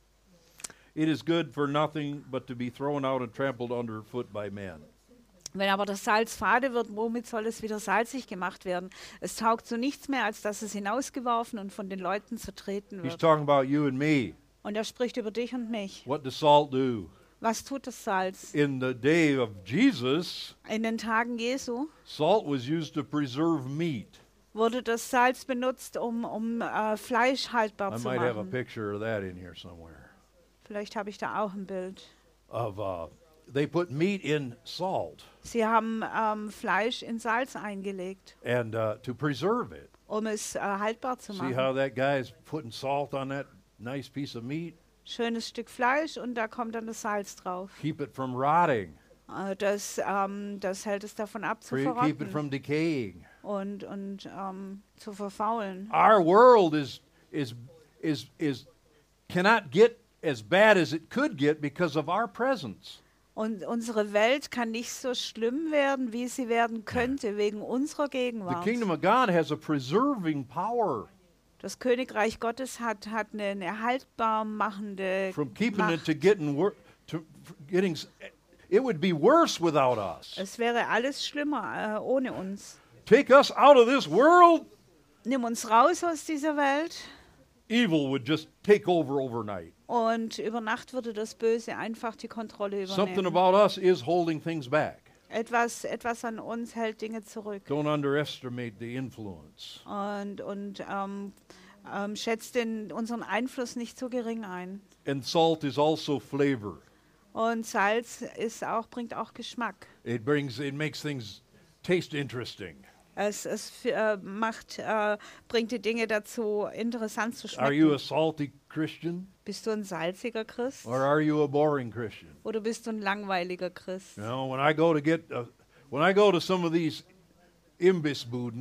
It is good for nothing but to be thrown out and trampled underfoot by men. Wenn aber das Salz fade wird, womit soll es wieder salzig gemacht werden? Es taugt zu nichts mehr, als dass es hinausgeworfen und von den Leuten zertreten He's wird. talking about you and me. Und er spricht über dich und mich. What does salt do? Was tut das Salz? In the day of Jesus, In den Tagen Jesu salt was used to preserve meat. wurde das Salz benutzt, um, um äh, Fleisch haltbar I zu might have a machen. picture of that in here somewhere. Vielleicht habe ich da auch ein Bild. Of uh, they put meat in salt Sie haben ähm, Fleisch in Salz eingelegt, and uh, to preserve it. um es äh, haltbar zu See machen. how that guy's putting salt on that nice piece of meat? Schönes Stück Fleisch und da kommt dann das Salz drauf. Keep it from rotting. Äh, das, ähm, das hält es davon ab zu Pre- keep it verrotten from decaying. und, und ähm, zu verfaulen. Our world is is is is cannot get as bad as it could get because of our presence. Und unsere Welt kann nicht so schlimm werden, wie sie werden könnte, wegen unserer The Gegenwart. kingdom of God has a preserving power Das Königreich Gottes hat, hat eine, eine haltbar machende from keeping it Macht. to getting wor- to f- getting. s- It would be worse without us. Es wäre alles schlimmer äh, ohne uns. Take us out of this world, Nimm uns raus aus dieser Welt evil would just take over overnight. und über Nacht würde das Böse einfach die Kontrolle Something übernehmen. about us is holding things back. Etwas, etwas an uns hält Dinge zurück Don't underestimate the influence. und, und ähm, ähm, schätzt den, unseren Einfluss nicht so gering ein. And salt is also flavor. Und Salz ist auch, bringt auch Geschmack. It brings, it makes things taste interesting. Es, es f- äh, macht, äh, bringt die Dinge dazu, interessant zu Are you schmecken. a salty Christian Bist du ein salziger Christ or are you a boring Christian? oder bist du ein langweiliger Christ? You know, when I go to get, uh, when I go to some of these Imbissbuden,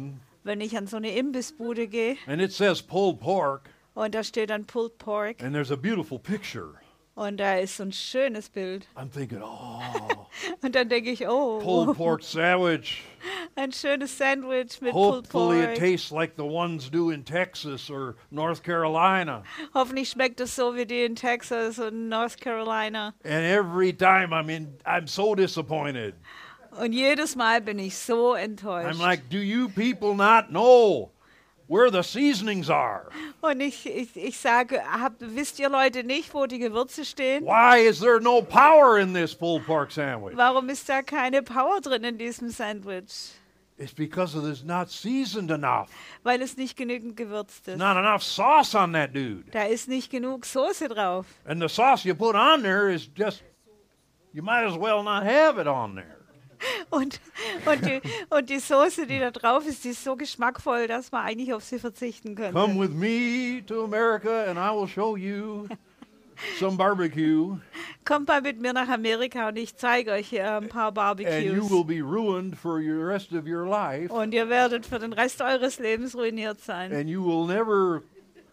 wenn ich an so eine Imbissbude gehe and it says pulled pork, und da steht dann Pulled Pork and there's a beautiful picture, und da ist so ein schönes Bild. I'm thinking, oh, Und dann denke ich, oh, pulled pork sandwich. ein schönes Sandwich mit Pulled Hopefully it Pork. tastes like the ones do in Texas or North Carolina. Hoffentlich schmeckt es so wie die in Texas und North Carolina. And every time I'm in, I'm so disappointed. Und jedes Mal bin ich so I'm enttäuscht. like, do you people not know where the seasonings are? Und ich, ich, ich sage, habt, wisst ihr Leute nicht, wo die Gewürze stehen? Why is there no power in this pulled pork sandwich? Warum ist da keine Power drin in diesem Sandwich? It's because of this not seasoned enough. Weil es nicht genügend gewürzt ist. Not enough sauce on that dude. Da ist nicht genug Soße drauf. And the sauce you put on there is just, you might as well not have it on there. Und, und, die, und die Soße, die da drauf ist, die ist so geschmackvoll, dass man eigentlich auf sie verzichten könnte. Come with me to America and I will show you some barbecue, Kommt mal mit mir nach Amerika und ich zeige euch äh, ein paar and you Barbecues. will be ruined for the rest of your life, Und ihr werdet für den Rest eures Lebens ruiniert sein. and you will never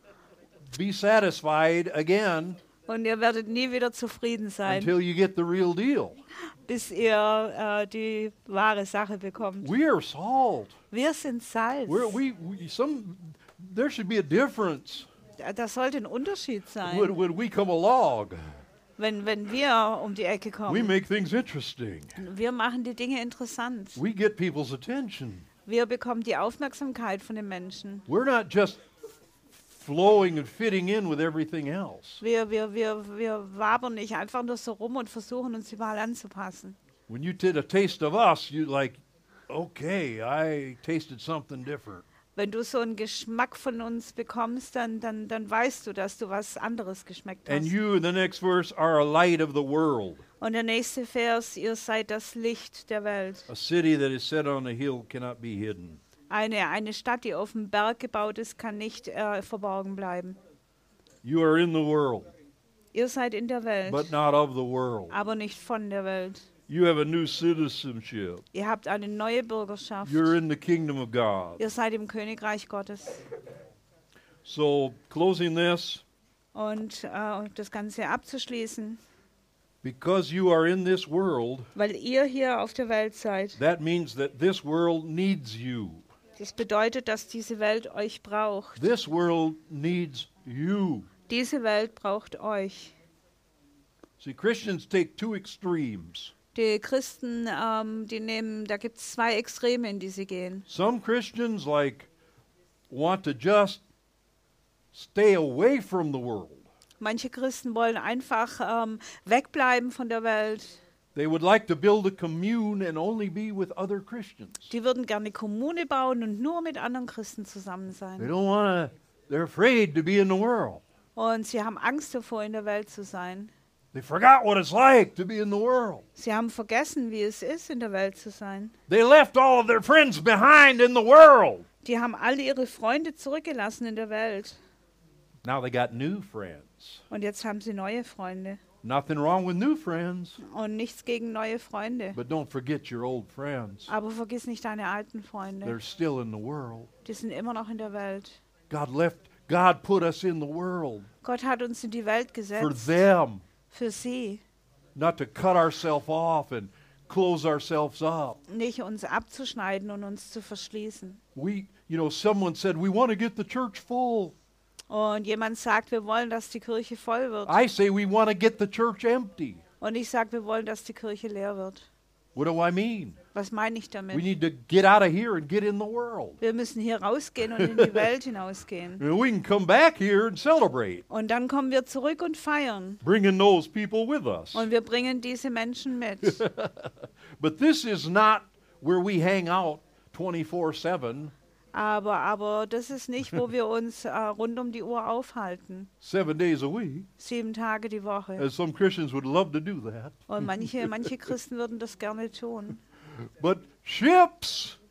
be satisfied again Und ihr werdet nie wieder zufrieden sein, until you get the real deal. bis ihr äh, die wahre Sache bekommt. We are salt. Wir sind Salz. We're, we, we some there should be a difference Da- Das sollte ein Unterschied sein, when, when we come along. wenn, wenn wir um die Ecke We kommen. make things interesting. Wir machen die Dinge interessant. We get people's attention. Wir bekommen die Aufmerksamkeit von den Menschen. We're not just flowing and fitting in with everything else. Wir, wir, wir, wir wabern nicht einfach nur so rum und versuchen uns überall anzupassen. When you did a taste of us, you like, okay, I tasted something different. Wenn du so einen Geschmack von uns bekommst, dann, dann, dann weißt du, dass du was anderes geschmeckt And hast. you, in the next verse, are a light of the world. Und der nächste Vers, ihr seid das Licht der Welt. A city that is set on a hill cannot be hidden. Eine, eine Stadt, die auf dem Berg gebaut ist, kann nicht äh, verborgen bleiben. You are in the world, Ihr seid in der Welt, but not of the world. aber nicht von der Welt. You have a new citizenship. Ihr habt eine neue Bürgerschaft. You're in the kingdom of God. Ihr seid im Königreich Gottes. So, closing this, Und äh, das Ganze abzuschließen, because you are in this world, weil ihr hier auf der Welt seid, that means that this world needs you. das bedeutet, dass diese Welt euch braucht. This world needs you. Diese Welt braucht euch. See, Christians take two extremes. Die Christen, ähm, die nehmen, da gibt es zwei Extreme, in die sie gehen. Some Christians like want to just stay away from the world. Manche Christen wollen einfach ähm, wegbleiben von der Welt. They would like to build a commune and only be with other Christians. Die würden gerne Kommune bauen und nur mit anderen Christen zusammen They sein. don't want to, they're afraid to be in the world. Und sie haben Angst davor, in der Welt zu sein. They forgot what it's like to be in the world. Sie haben vergessen, wie es ist, in der Welt zu sein. They left all of their friends behind in the world. Die haben alle ihre Freunde zurückgelassen in der Welt. Now they got new friends. Und jetzt haben sie neue Freunde. Nothing wrong with new friends, Und nichts gegen neue Freunde. but don't forget your old friends. Aber vergiss nicht deine alten They're Freunde. still in the world. Die sind immer noch in der Welt. God left, God put us in the world Gott hat uns in die Welt for gesetzt. them, Für sie. not to cut ourselves off and close ourselves up. Nicht uns abzuschneiden und uns zu verschließen. We, you know, someone said, we want to get the church full. Und jemand sagt, wir wollen, dass die Kirche voll wird. I say we want to get the church empty. Und ich sage, wir wollen, dass die Kirche leer wird. What do I mean? Was meine ich We damit? need to get out of here and get in the world. Wir müssen hier rausgehen und in die Welt hinausgehen. And we can come back here and celebrate, Und dann kommen wir zurück und feiern. bringing those people with us. Und wir bringen diese Menschen mit. But this is not where we hang out twenty-four seven, Aber, aber das ist nicht, wo wir uns äh, rund um die Uhr aufhalten. seven days a week, Sieben Tage die Woche. as some Christians would love to do that. Und manche, manche Christen würden das gerne tun. But ships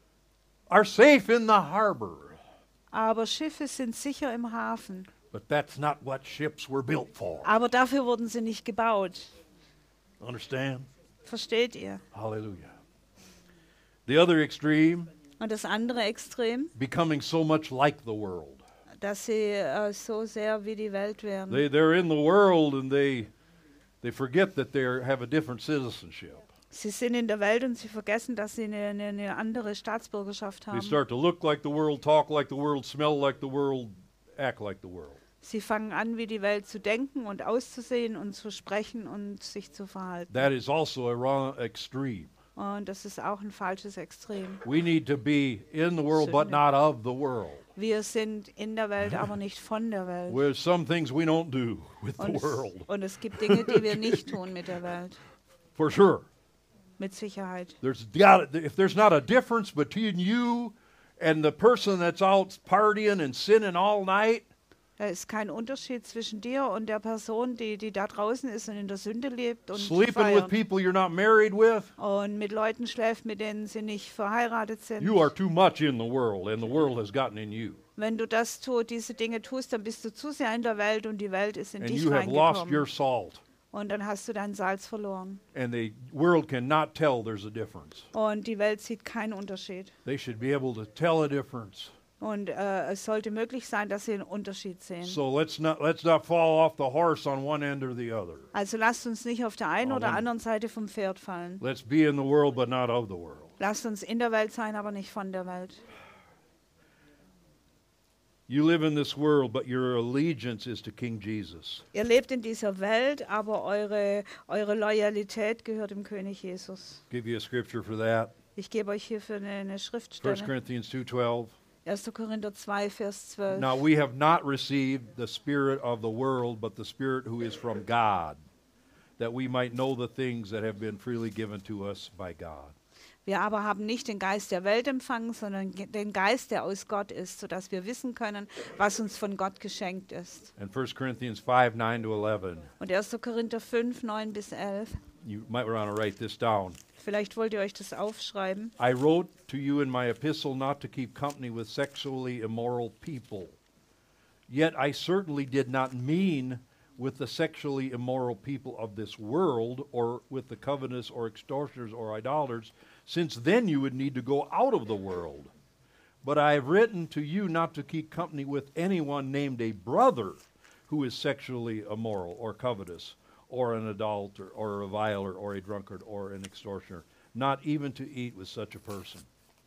are safe in the harbor. Aber Schiffe sind sicher im Hafen. But that's not what ships were built for. Aber dafür wurden sie nicht gebaut. Understand? Versteht ihr? Hallelujah. The other extreme, Und das andere Extrem, becoming so much like the world. dass sie äh, so sehr wie die Welt werden. They, they're in the world and they, they forget that they have a different citizenship. Sie sind in der Welt und sie vergessen, dass sie eine, eine, eine andere Staatsbürgerschaft They haben. start to look like the world, talk like the world, smell like the world, act like the world. Sie fangen an, wie die Welt zu denken und auszusehen und zu sprechen und sich zu verhalten. That is also a wrong extreme. Und das ist auch ein falsches Extrem. We need to be in the world but Sünde. not of the world. Wir sind in der Welt, aber nicht von der Welt. There's some things we don't do with Und the es, world, und es gibt Dinge, die wir nicht tun mit der Welt. for sure. Mit Sicherheit. There's got if there's not a difference between you and the person that's out partying and sinning all night, Da ist kein Unterschied zwischen dir und der Person, die, die da draußen ist und in der Sünde lebt und sleeping with feiert. people you're not married with. Und mit Leuten schläft, mit denen sie nicht verheiratet sind. You are too much in the world, and the world has gotten in you. Wenn du das tust, diese Dinge tust, dann bist du zu sehr in der Welt und die Welt ist in And dich you have lost your reingekommen. salt. Und dann hast du dein Salz verloren. And the world cannot tell there's a difference. Und die Welt sieht keinen Unterschied. They should be able to tell a difference. Und äh, es sollte möglich sein, dass sie einen Unterschied sehen. So let's not let's not fall off the horse on one end or the other. Also lasst uns nicht auf der einen Oh, oder Mann. anderen Seite vom Pferd fallen. Let's be in the world but not of the world. Lasst uns in der Welt sein, aber nicht von der Welt. You live in this world, but your allegiance is to King Jesus. Ihr lebt in dieser Welt, aber eure, eure Loyalität gehört dem König Jesus. Give you a scripture for that. Ich gebe euch hierfür eine, eine First Schriftstelle. Corinthians two twelve. erster Korinther zwei, Vers zwölf. Now we have not received the spirit of the world, but the Spirit who is from God, that we might know the things that have been freely given to us by God. Wir aber haben nicht den Geist der Welt empfangen, sondern ge- den Geist, der aus Gott ist, sodass wir wissen können, was uns von Gott geschenkt ist. And First Corinthians five nine to eleven. Und erster Korinther fünf, neun bis elf. You might want to write this down. Vielleicht wollt ihr euch das aufschreiben. I wrote to you in my epistle not to keep company with sexually immoral people. Yet I certainly did not mean with the sexually immoral people of this world, or with the covetous or extortioners or idolaters, since then you would need to go out of the world. But I have written to you not to keep company with anyone named a brother who is sexually immoral or covetous, or an adulterer, or a reviler, or a drunkard, or an extortioner, not even to eat with such a person.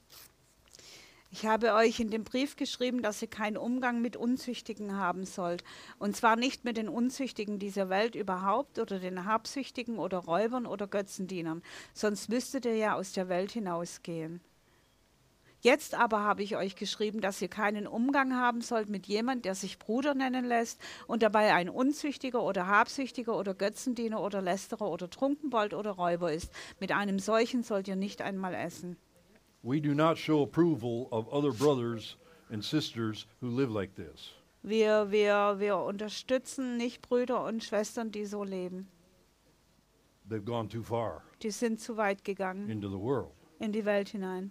Ich habe euch in dem Brief geschrieben, dass ihr keinen Umgang mit Unzüchtigen haben sollt. Und zwar nicht mit den Unzüchtigen dieser Welt überhaupt oder den Habsüchtigen oder Räubern oder Götzendienern. Sonst müsstet ihr ja aus der Welt hinausgehen. Jetzt aber habe ich euch geschrieben, dass ihr keinen Umgang haben sollt mit jemand, der sich Bruder nennen lässt und dabei ein Unzüchtiger oder Habsüchtiger oder Götzendiener oder Lästerer oder Trunkenbold oder Räuber ist. Mit einem solchen sollt ihr nicht einmal essen. We do not show approval of other brothers and sisters who live like this. Wir, wir, wir unterstützen nicht Brüder und Schwestern, die so leben. They've gone too far Die sind zu weit gegangen into the world. in die Welt hinein.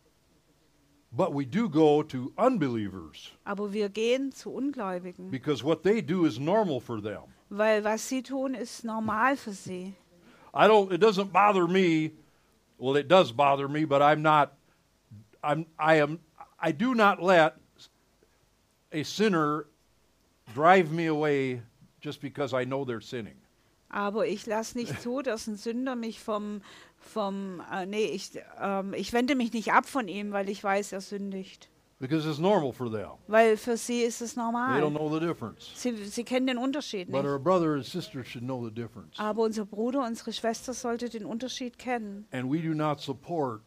But we do go to unbelievers Aber wir gehen zu Ungläubigen, because what they do is normal for them. weil was sie tun, ist normal für sie. I don't it doesn't bother me. Well, it does bother me, but I'm not I'm I am I do not let a sinner drive me away just because I know they're sinning. Aber ich lasse nicht zu, dass ein Sünder mich vom, vom äh, nee, ich, ähm, ich wende mich nicht ab von ihm, weil ich weiß, er sündigt. Because it's normal for them. Weil für sie ist es They don't normal. know the difference. Sie, sie kennen den Unterschied But nicht. our brother and sister should know the difference. Aber unser Bruder, unsere Schwester sollte den Unterschied kennen. And we do not support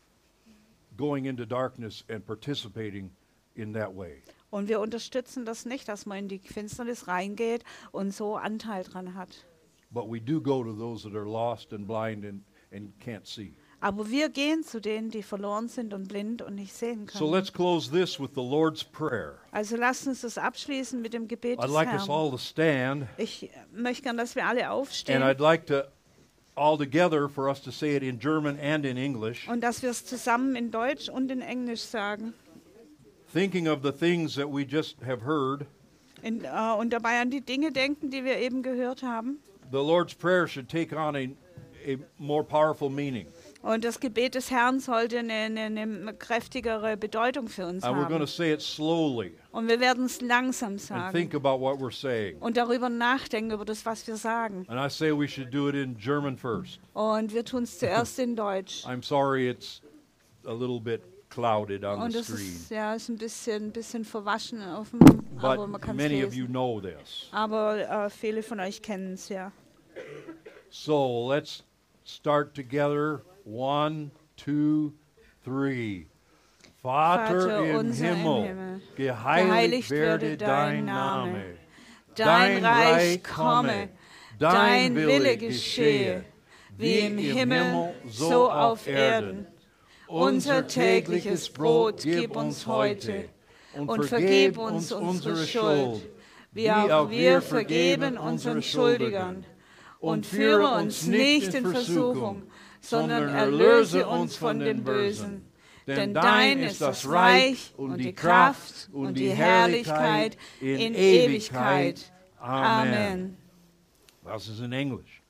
going into darkness and participating in that way. Und wir unterstützen das nicht, dass man in die Finsternis reingeht und so Anteil dran hat. But we do go to those that are lost and blind and, and can't see. Aber wir gehen zu denen, die verloren sind und blind und nicht sehen So können. let's close this with the Lord's Prayer. Also lasst uns das abschließen mit dem Gebet I'd des like us Herrn. all to stand, Ich möchte gern, dass wir alle and aufstehen I'd like to all together for us to say it in German and in English, und dass wir es zusammen in Deutsch und in Englisch sagen. thinking of the things that we just have heard. In, äh, und dabei an die Dinge denken, die wir eben gehört haben. The Lord's Prayer should take on a, a more powerful meaning. Und das Gebet des Herrn sollte eine, eine, eine kräftigere Bedeutung für uns And we're going to haben. say it slowly Und wir werden es langsam and sagen think about what we're saying. und darüber nachdenken, über das, was wir sagen. And I say we should do it in German first. Und wir tun es zuerst in Deutsch. I'm sorry it's a little bit clouded on Und the es screen. ist, ja, ist ein bisschen, bisschen verwaschen, auf dem, aber man But kann es many of you lesen. know this. Aber äh, viele von euch kennen es, ja. So let's start together. One, two, three. Vater, Vater im unser im Himmel, Himmel, geheiligt geheiligt werde werde dein dein Name. Name. Dein Reich komme, dein Wille geschehe, wie im Himmel, so auf Erden. Unser tägliches Brot gib uns heute und vergib uns unsere Schuld, wie auch wir vergeben unseren Schuldigern. Und führe uns nicht in Versuchung, sondern erlöse uns von dem Bösen. Denn dein ist das Reich und die Kraft und die Herrlichkeit in Ewigkeit. Amen. Das ist in English.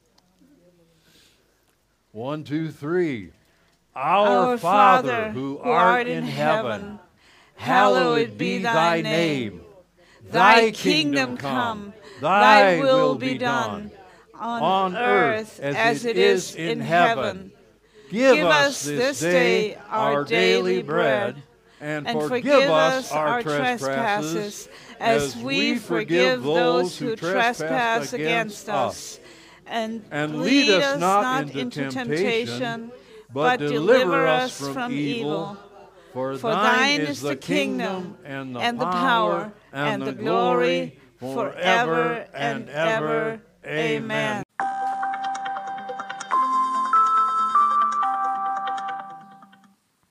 One, two, three. Our, Our Father, who art in heaven, hallowed be thy name. Thy kingdom come, thy will be done, on earth as it is in heaven. Give us this day our daily bread, and forgive us our trespasses, as we forgive those who trespass against us. And, And lead us not into temptation, but deliver us from evil. For For thine is the kingdom, and the and the power, power, and the glory, forever and ever. Amen.